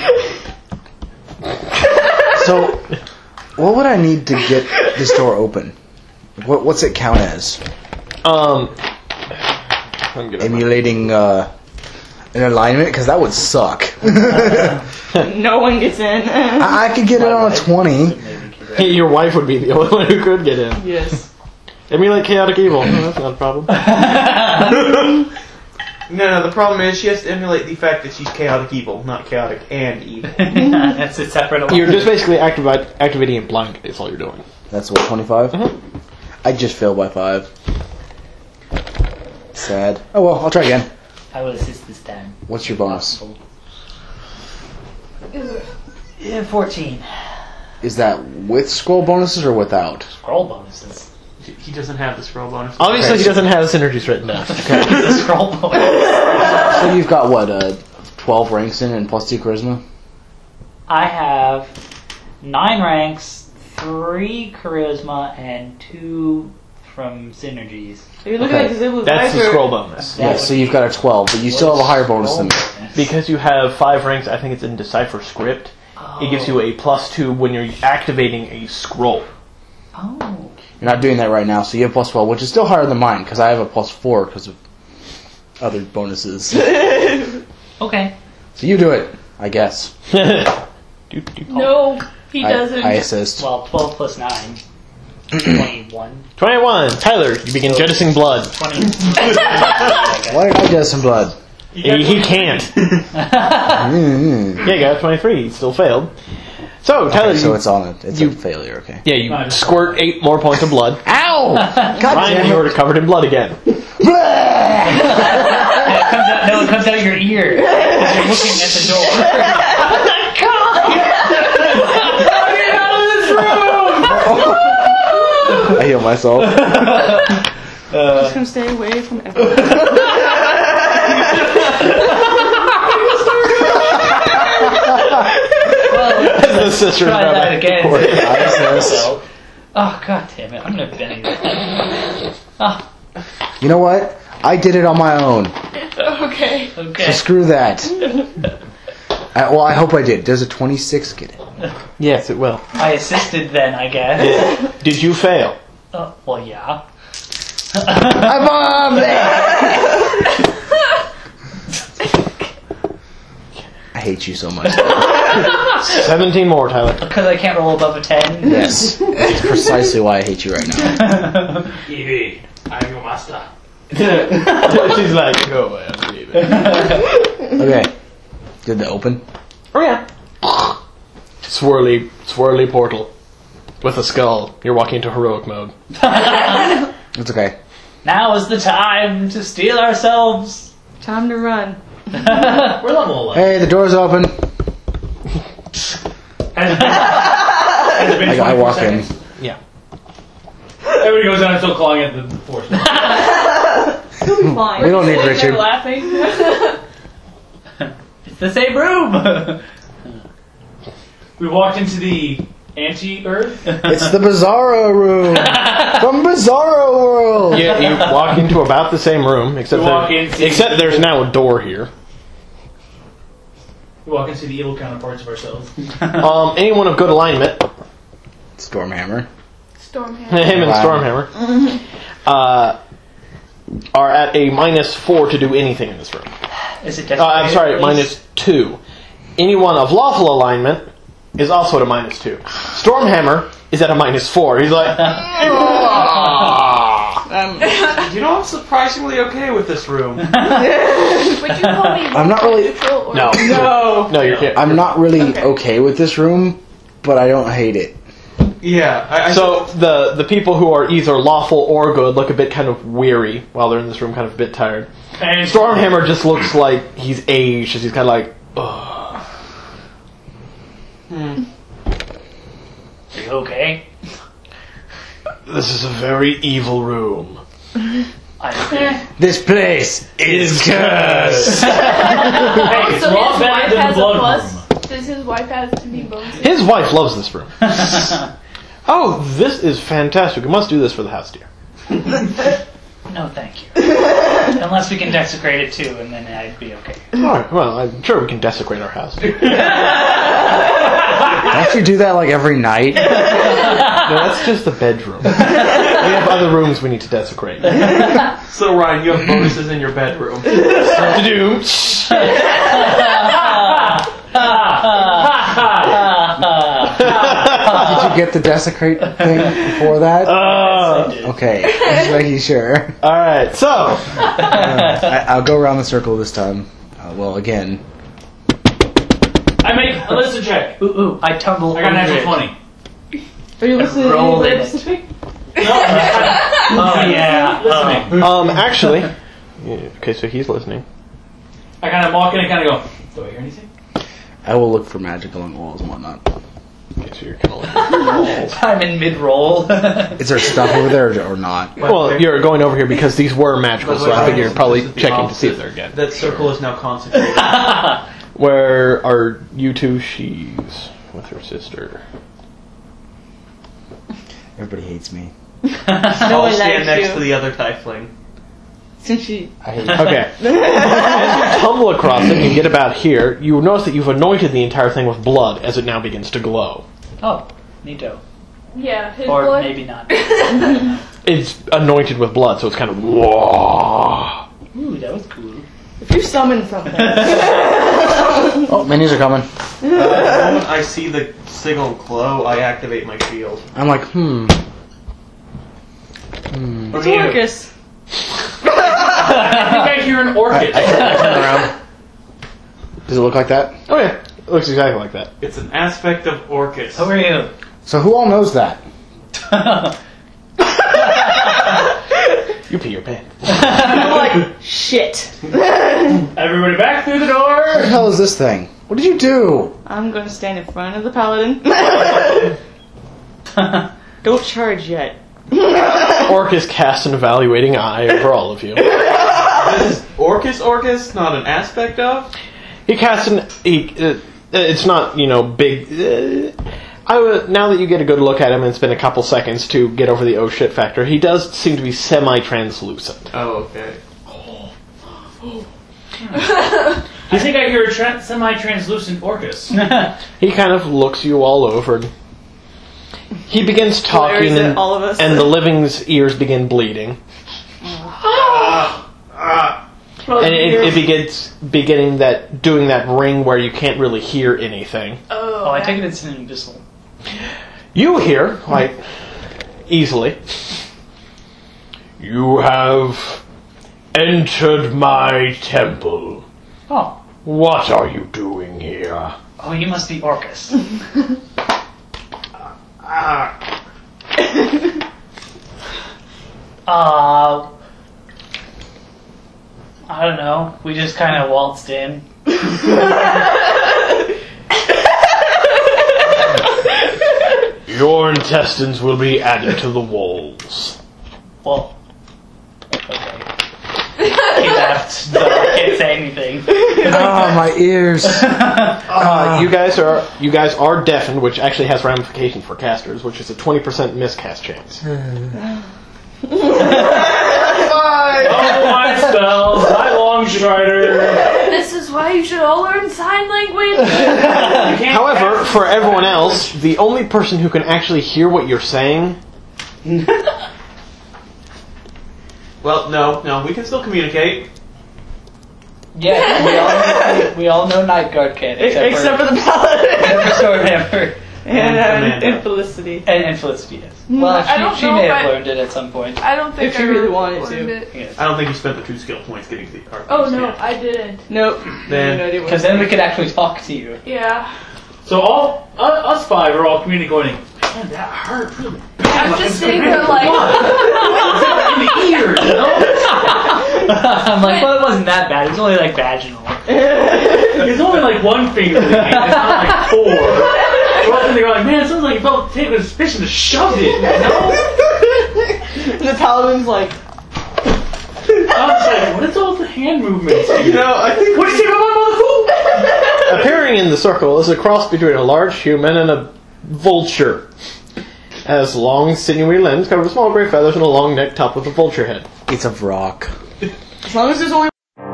Speaker 7: So, what would I need to get this door open? What, what's it count as?
Speaker 2: Um I'm good.
Speaker 7: Emulating uh, an alignment? Because that would suck.
Speaker 4: No one gets in.
Speaker 7: I, I could get it on a twenty.
Speaker 2: Hey, your wife would be the only one who could get in.
Speaker 4: Yes.
Speaker 2: Emulate chaotic evil. Oh, that's not a problem.
Speaker 8: No, no. The problem is she has to emulate the fact that she's chaotic evil, not chaotic and evil.
Speaker 6: That's a separate.
Speaker 2: You're just basically activate, activating a blank is all you're doing.
Speaker 7: That's what, twenty-five?
Speaker 2: Mhm.
Speaker 7: I just failed by five. Sad. Oh well, I'll try again.
Speaker 6: I will assist this time.
Speaker 7: What's your bonus?
Speaker 6: Yeah, fourteen.
Speaker 7: Is that with scroll bonuses or without?
Speaker 6: Scroll bonuses.
Speaker 8: He doesn't have the scroll bonus.
Speaker 2: Obviously, he doesn't have synergies written down.
Speaker 6: The scroll bonus.
Speaker 7: So you've got what, uh, twelve ranks in and plus two charisma?
Speaker 6: I have nine ranks, three charisma, and two from synergies.
Speaker 4: Are you looking
Speaker 7: Okay.
Speaker 4: at Zibu's
Speaker 2: That's the
Speaker 4: Viper?
Speaker 2: scroll bonus.
Speaker 7: Yeah, so you've got a twelve, but you still have a higher bonus than me.
Speaker 2: Because you have five ranks, I think it's in Decipher Script. It gives you a plus two when you're activating a scroll.
Speaker 6: Oh.
Speaker 7: You're not doing that right now, so you have plus twelve, which is still higher than mine, because I have a plus four because of other bonuses.
Speaker 6: Okay.
Speaker 7: So you do it, I guess.
Speaker 2: Do, do.
Speaker 5: No, he
Speaker 7: I,
Speaker 5: doesn't.
Speaker 7: I assist.
Speaker 6: Well, twelve plus nine. twenty-one.
Speaker 2: twenty-one. Tyler, you begin jettisoning blood.
Speaker 6: twenty.
Speaker 7: Why did I get some blood?
Speaker 2: He, he can't.
Speaker 7: Mm-hmm.
Speaker 2: Yeah, you got a twenty-three. He still failed. So, Tyler,
Speaker 7: Okay, so
Speaker 2: you,
Speaker 7: it's on a, it's
Speaker 2: you-
Speaker 7: a failure, okay.
Speaker 2: yeah, you squirt eight more points of blood.
Speaker 7: Ow! God
Speaker 2: Ryan,
Speaker 7: damn
Speaker 2: you're
Speaker 7: it.
Speaker 2: covered in blood again.
Speaker 6: It comes out, no, it comes out your ear. As you're looking at the door.
Speaker 7: I heal myself.
Speaker 4: I'm just gonna stay away from everyone.
Speaker 6: Well,
Speaker 2: The sisters
Speaker 6: try
Speaker 2: now
Speaker 6: that
Speaker 2: back
Speaker 6: again.
Speaker 2: and forth.
Speaker 7: I assist.
Speaker 6: Oh, god damn it. I'm gonna bend it. Oh,
Speaker 7: You know what? I did it on my own.
Speaker 5: Okay.
Speaker 7: So
Speaker 6: okay.
Speaker 7: screw that. I, well, I hope I did. Does a twenty-six get it?
Speaker 2: Yes, it will.
Speaker 6: I assisted then, I guess.
Speaker 2: Did you fail?
Speaker 6: Oh, well, yeah.
Speaker 7: I bombed it! I hate you so much.
Speaker 2: seventeen more, Tyler.
Speaker 6: Because I can't roll above a ten?
Speaker 7: Yes. That's precisely why I hate you right now.
Speaker 3: Evie, I'm your master.
Speaker 2: She's like, go away, I'm leaving.
Speaker 7: Okay. Did they open?
Speaker 2: Oh, yeah. Swirly, swirly portal. With a skull. You're walking into heroic mode.
Speaker 7: It's okay.
Speaker 6: Now is the time to steal ourselves.
Speaker 4: Time to run.
Speaker 3: We're level eleven.
Speaker 7: Hey, the door's open.
Speaker 3: Has it been, has it been
Speaker 7: I, I
Speaker 3: twenty-four
Speaker 7: walk in.
Speaker 3: seconds?
Speaker 2: Yeah.
Speaker 3: Everybody goes down and still clawing at the force.
Speaker 4: Fine.
Speaker 7: We don't need
Speaker 5: They're
Speaker 7: Richard.
Speaker 5: laughing.
Speaker 6: It's the same room.
Speaker 3: We walked into the anti-earth.
Speaker 7: It's the Bizarro room from Bizarro World.
Speaker 2: Yeah, you walk into about the same room, except
Speaker 3: We walk
Speaker 2: there-
Speaker 3: in, see-
Speaker 2: except there's now a door here.
Speaker 3: We walk into the evil counterparts of ourselves.
Speaker 2: Um, anyone of good alignment,
Speaker 7: Stormhammer.
Speaker 5: Stormhammer.
Speaker 2: him and
Speaker 7: Wow.
Speaker 2: Stormhammer, uh, are at a minus four to do anything in this room.
Speaker 6: Is it
Speaker 2: Uh, I'm
Speaker 6: desecrated,
Speaker 2: sorry,
Speaker 6: please?
Speaker 2: minus two. Anyone of lawful alignment is also at a minus two. Stormhammer is at a minus four. He's like,
Speaker 8: You know, I'm surprisingly okay with this room.
Speaker 5: Would you call me
Speaker 7: I'm not really-
Speaker 5: neutral or
Speaker 2: no, no, no, you're kidding.
Speaker 7: I'm not really okay. with this room, but I don't hate it.
Speaker 8: Yeah. I, I
Speaker 2: So the the people who are either lawful or good look a bit kind of weary while they're in this room, kind of a bit tired.
Speaker 3: And
Speaker 2: Stormhammer just looks like he's aged. He's kind of like, ugh.
Speaker 6: Are you okay?
Speaker 2: This is a very evil room.
Speaker 6: I
Speaker 7: This place is cursed.
Speaker 3: Hey, it's a
Speaker 5: So
Speaker 3: lot
Speaker 5: his
Speaker 3: better
Speaker 5: wife
Speaker 3: than the
Speaker 5: has a
Speaker 3: blood
Speaker 5: plus?
Speaker 3: room.
Speaker 5: Does his wife have any bonuses?
Speaker 2: His wife loves this room. Oh, this is fantastic. We must do this for the house, dear.
Speaker 6: No, thank you. Unless we can desecrate it too, and then I'd be okay.
Speaker 2: All right, well, I'm sure we can desecrate our house.
Speaker 7: Don't you do that like every night?
Speaker 2: No, that's just the bedroom. We have other rooms we need to desecrate.
Speaker 8: So Ryan, you have bonuses in your bedroom.
Speaker 2: To do.
Speaker 7: Did you get the desecrate thing before that?
Speaker 2: Uh,
Speaker 7: Okay, just making sure.
Speaker 2: all right, so
Speaker 7: I, I'll go around the circle this time. Uh, well, again.
Speaker 3: I make a listen check.
Speaker 6: Ooh, ooh, I tumble.
Speaker 3: I got an
Speaker 6: under
Speaker 3: natural
Speaker 6: it.
Speaker 3: twenty.
Speaker 4: Are you listening?
Speaker 6: rolled
Speaker 4: Are you
Speaker 6: in it.
Speaker 4: listening?
Speaker 6: Oh yeah.
Speaker 3: Listening.
Speaker 2: um, actually, yeah, okay, so he's listening.
Speaker 3: I kind of walk in and kind of go, do I hear anything?
Speaker 7: I will look for magic along walls and whatnot.
Speaker 2: Okay, so you're kind of like,
Speaker 6: I'm in mid-roll.
Speaker 7: Is there stuff over there or not?
Speaker 2: well, you're going over here because these were magical, so I think you're probably
Speaker 8: This is the
Speaker 2: checking to see if
Speaker 8: opposite.
Speaker 2: they're again.
Speaker 8: That circle is now consecrated.
Speaker 2: Where are you two? She's with her sister.
Speaker 7: Everybody hates me.
Speaker 4: No
Speaker 8: I'll
Speaker 4: one
Speaker 8: stand
Speaker 4: likes
Speaker 8: next
Speaker 4: you.
Speaker 8: to the other tiefling.
Speaker 4: Since she.
Speaker 7: I hate
Speaker 2: Okay. As you tumble across it and get about here, you notice that you've anointed the entire thing with blood as it now begins to glow.
Speaker 6: Oh, neato.
Speaker 5: Yeah, his
Speaker 6: Or
Speaker 5: blood.
Speaker 6: maybe not.
Speaker 2: It's anointed with blood, so it's kind of whoa.
Speaker 6: Ooh, that was cool.
Speaker 4: If you summon something.
Speaker 7: Oh, minis are coming.
Speaker 8: Uh, the moment I see the signal glow, I activate my shield.
Speaker 7: I'm like, hmm.
Speaker 4: It's Orcus.
Speaker 3: I think I hear an orchid.
Speaker 7: I turn around. Does it look like that?
Speaker 2: Oh yeah, it looks exactly like that.
Speaker 8: It's an aspect of Orcus.
Speaker 6: Who are you?
Speaker 7: So who all knows that?
Speaker 2: You pee your pants.
Speaker 4: I'm like, shit.
Speaker 3: Everybody back through the door.
Speaker 7: What the hell is this thing? What did you do?
Speaker 4: I'm going to stand in front of the paladin. Don't charge yet.
Speaker 2: Orcus casts an evaluating eye over all of you.
Speaker 8: This is Orcus Orcus, not an aspect of?
Speaker 2: He casts an. He, uh, it's not, you know, big. Uh, I would, now that you get a good look at him, and it's been a couple seconds to get over the oh shit factor, he does seem to be semi-translucent.
Speaker 8: Oh, okay.
Speaker 3: I think I hear a tra- semi-translucent Orcus.
Speaker 2: He kind of looks you all over. And he begins talking,
Speaker 4: Glares at
Speaker 2: and,
Speaker 4: all of us.
Speaker 2: and the living's ears begin bleeding. And it, it begins beginning that doing that ring where you can't really hear anything.
Speaker 5: Oh,
Speaker 6: Oh, I take it it's an abyssal.
Speaker 2: You hear quite easily. You have entered my temple.
Speaker 6: Oh.
Speaker 2: What are you doing here?
Speaker 6: Oh, you must be Orcus.
Speaker 8: Ah.
Speaker 6: Uh, I don't know. We just kind of waltzed in.
Speaker 2: Your intestines will be added to the walls.
Speaker 6: Well, okay. He left, so I can't say anything.
Speaker 7: Oh, my ears.
Speaker 2: Uh, you guys are you guys are deafened, which actually has ramifications for casters, which is a twenty percent miscast chance.
Speaker 3: Oh, my spells, my long strider.
Speaker 5: This is why you should all learn sign language.
Speaker 2: However, for everyone else, the only person who can actually hear what you're saying.
Speaker 8: Well, no, no, we can still communicate.
Speaker 6: Yeah, we all we all know Night Guard can, except,
Speaker 4: Except
Speaker 6: for,
Speaker 4: for the paladin.
Speaker 6: for Swordhammer
Speaker 4: and,
Speaker 8: And
Speaker 4: and,
Speaker 8: Amanda.
Speaker 4: and Felicity.
Speaker 6: and, and Felicity. Yes. Well,
Speaker 5: I
Speaker 6: she,
Speaker 5: don't
Speaker 6: she
Speaker 5: know
Speaker 6: may
Speaker 5: if
Speaker 6: have
Speaker 5: I-
Speaker 6: learned it at some point.
Speaker 5: I don't think
Speaker 4: If she
Speaker 5: I
Speaker 4: really
Speaker 5: really
Speaker 4: wanted
Speaker 5: learned
Speaker 4: to.
Speaker 5: it.
Speaker 6: Yes.
Speaker 8: I don't think you spent the two skill points getting to the R P Gs
Speaker 5: Oh no,
Speaker 8: yet.
Speaker 5: I didn't.
Speaker 4: Nope.
Speaker 8: Then-
Speaker 4: no idea what
Speaker 6: Because then we could actually talk to you.
Speaker 5: Yeah.
Speaker 3: So all uh, us five are all communicating. Man, that hurt really bad.
Speaker 5: I'm just sitting there like,
Speaker 3: in the ears, you know?
Speaker 6: I'm like, well, it wasn't that bad. It was only like vaginal.
Speaker 3: It's only like one finger. It's not like four. So often they're like, man, it sounds like you felt taking a fish and just shoved it. You know?
Speaker 4: And the paladin's like,
Speaker 3: I was like, what is all the hand movements?
Speaker 8: You know, I think
Speaker 3: What do you say about my mother?
Speaker 2: Appearing in the circle is a cross between a large human and a vulture. Has long, sinewy limbs covered with small gray feathers and a long neck topped with a vulture head.
Speaker 7: It's a rock.
Speaker 4: as long as there's only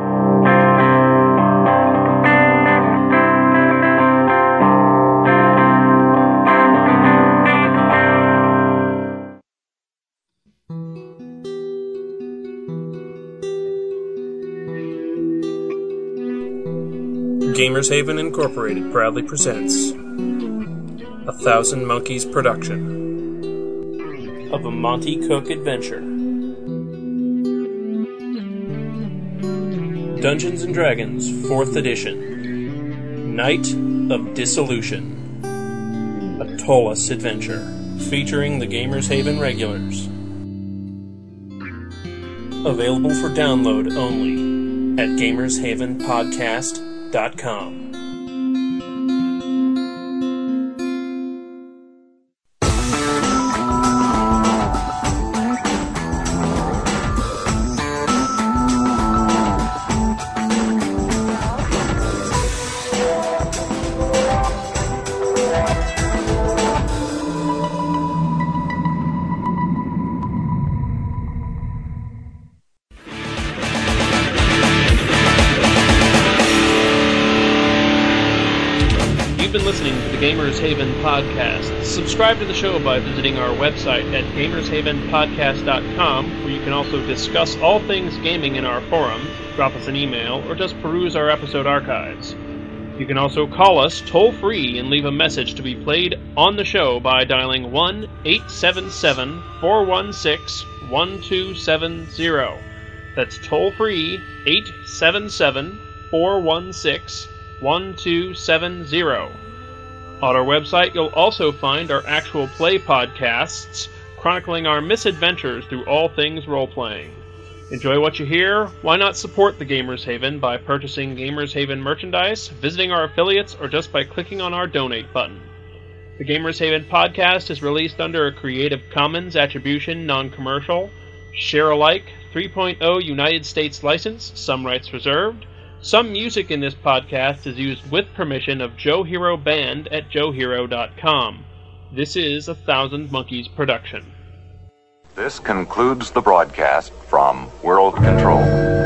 Speaker 1: Gamers Haven Incorporated proudly presents a Thousand Monkeys production of a Monty Cook adventure. Dungeons and Dragons fourth Edition, Night of Dissolution, a Tollus adventure featuring the Gamers Haven regulars. Available for download only at gamers haven podcast dot com. been listening to the Gamers Haven podcast. Subscribe to the show by visiting our website at gamers haven podcast dot com, where you can also discuss all things gaming in our forum, drop us an email, or just peruse our episode archives. You can also call us toll-free and leave a message to be played on the show by dialing one eight seven seven, four one six, one two seven zero. That's toll-free, eight seven seven, four one six, one two seven zero. On our website, you'll also find our actual play podcasts, chronicling our misadventures through all things role-playing. Enjoy what you hear? Why not support the Gamers Haven by purchasing Gamers Haven merchandise, visiting our affiliates, or just by clicking on our donate button? The Gamers Haven podcast is released under a Creative Commons Attribution Non-Commercial, Share-alike three point oh United States license, some rights reserved. Some music in this podcast is used with permission of Joe Hero Band at joe hero dot com. This is a Thousand Monkeys production.
Speaker 9: This concludes the broadcast from World Control.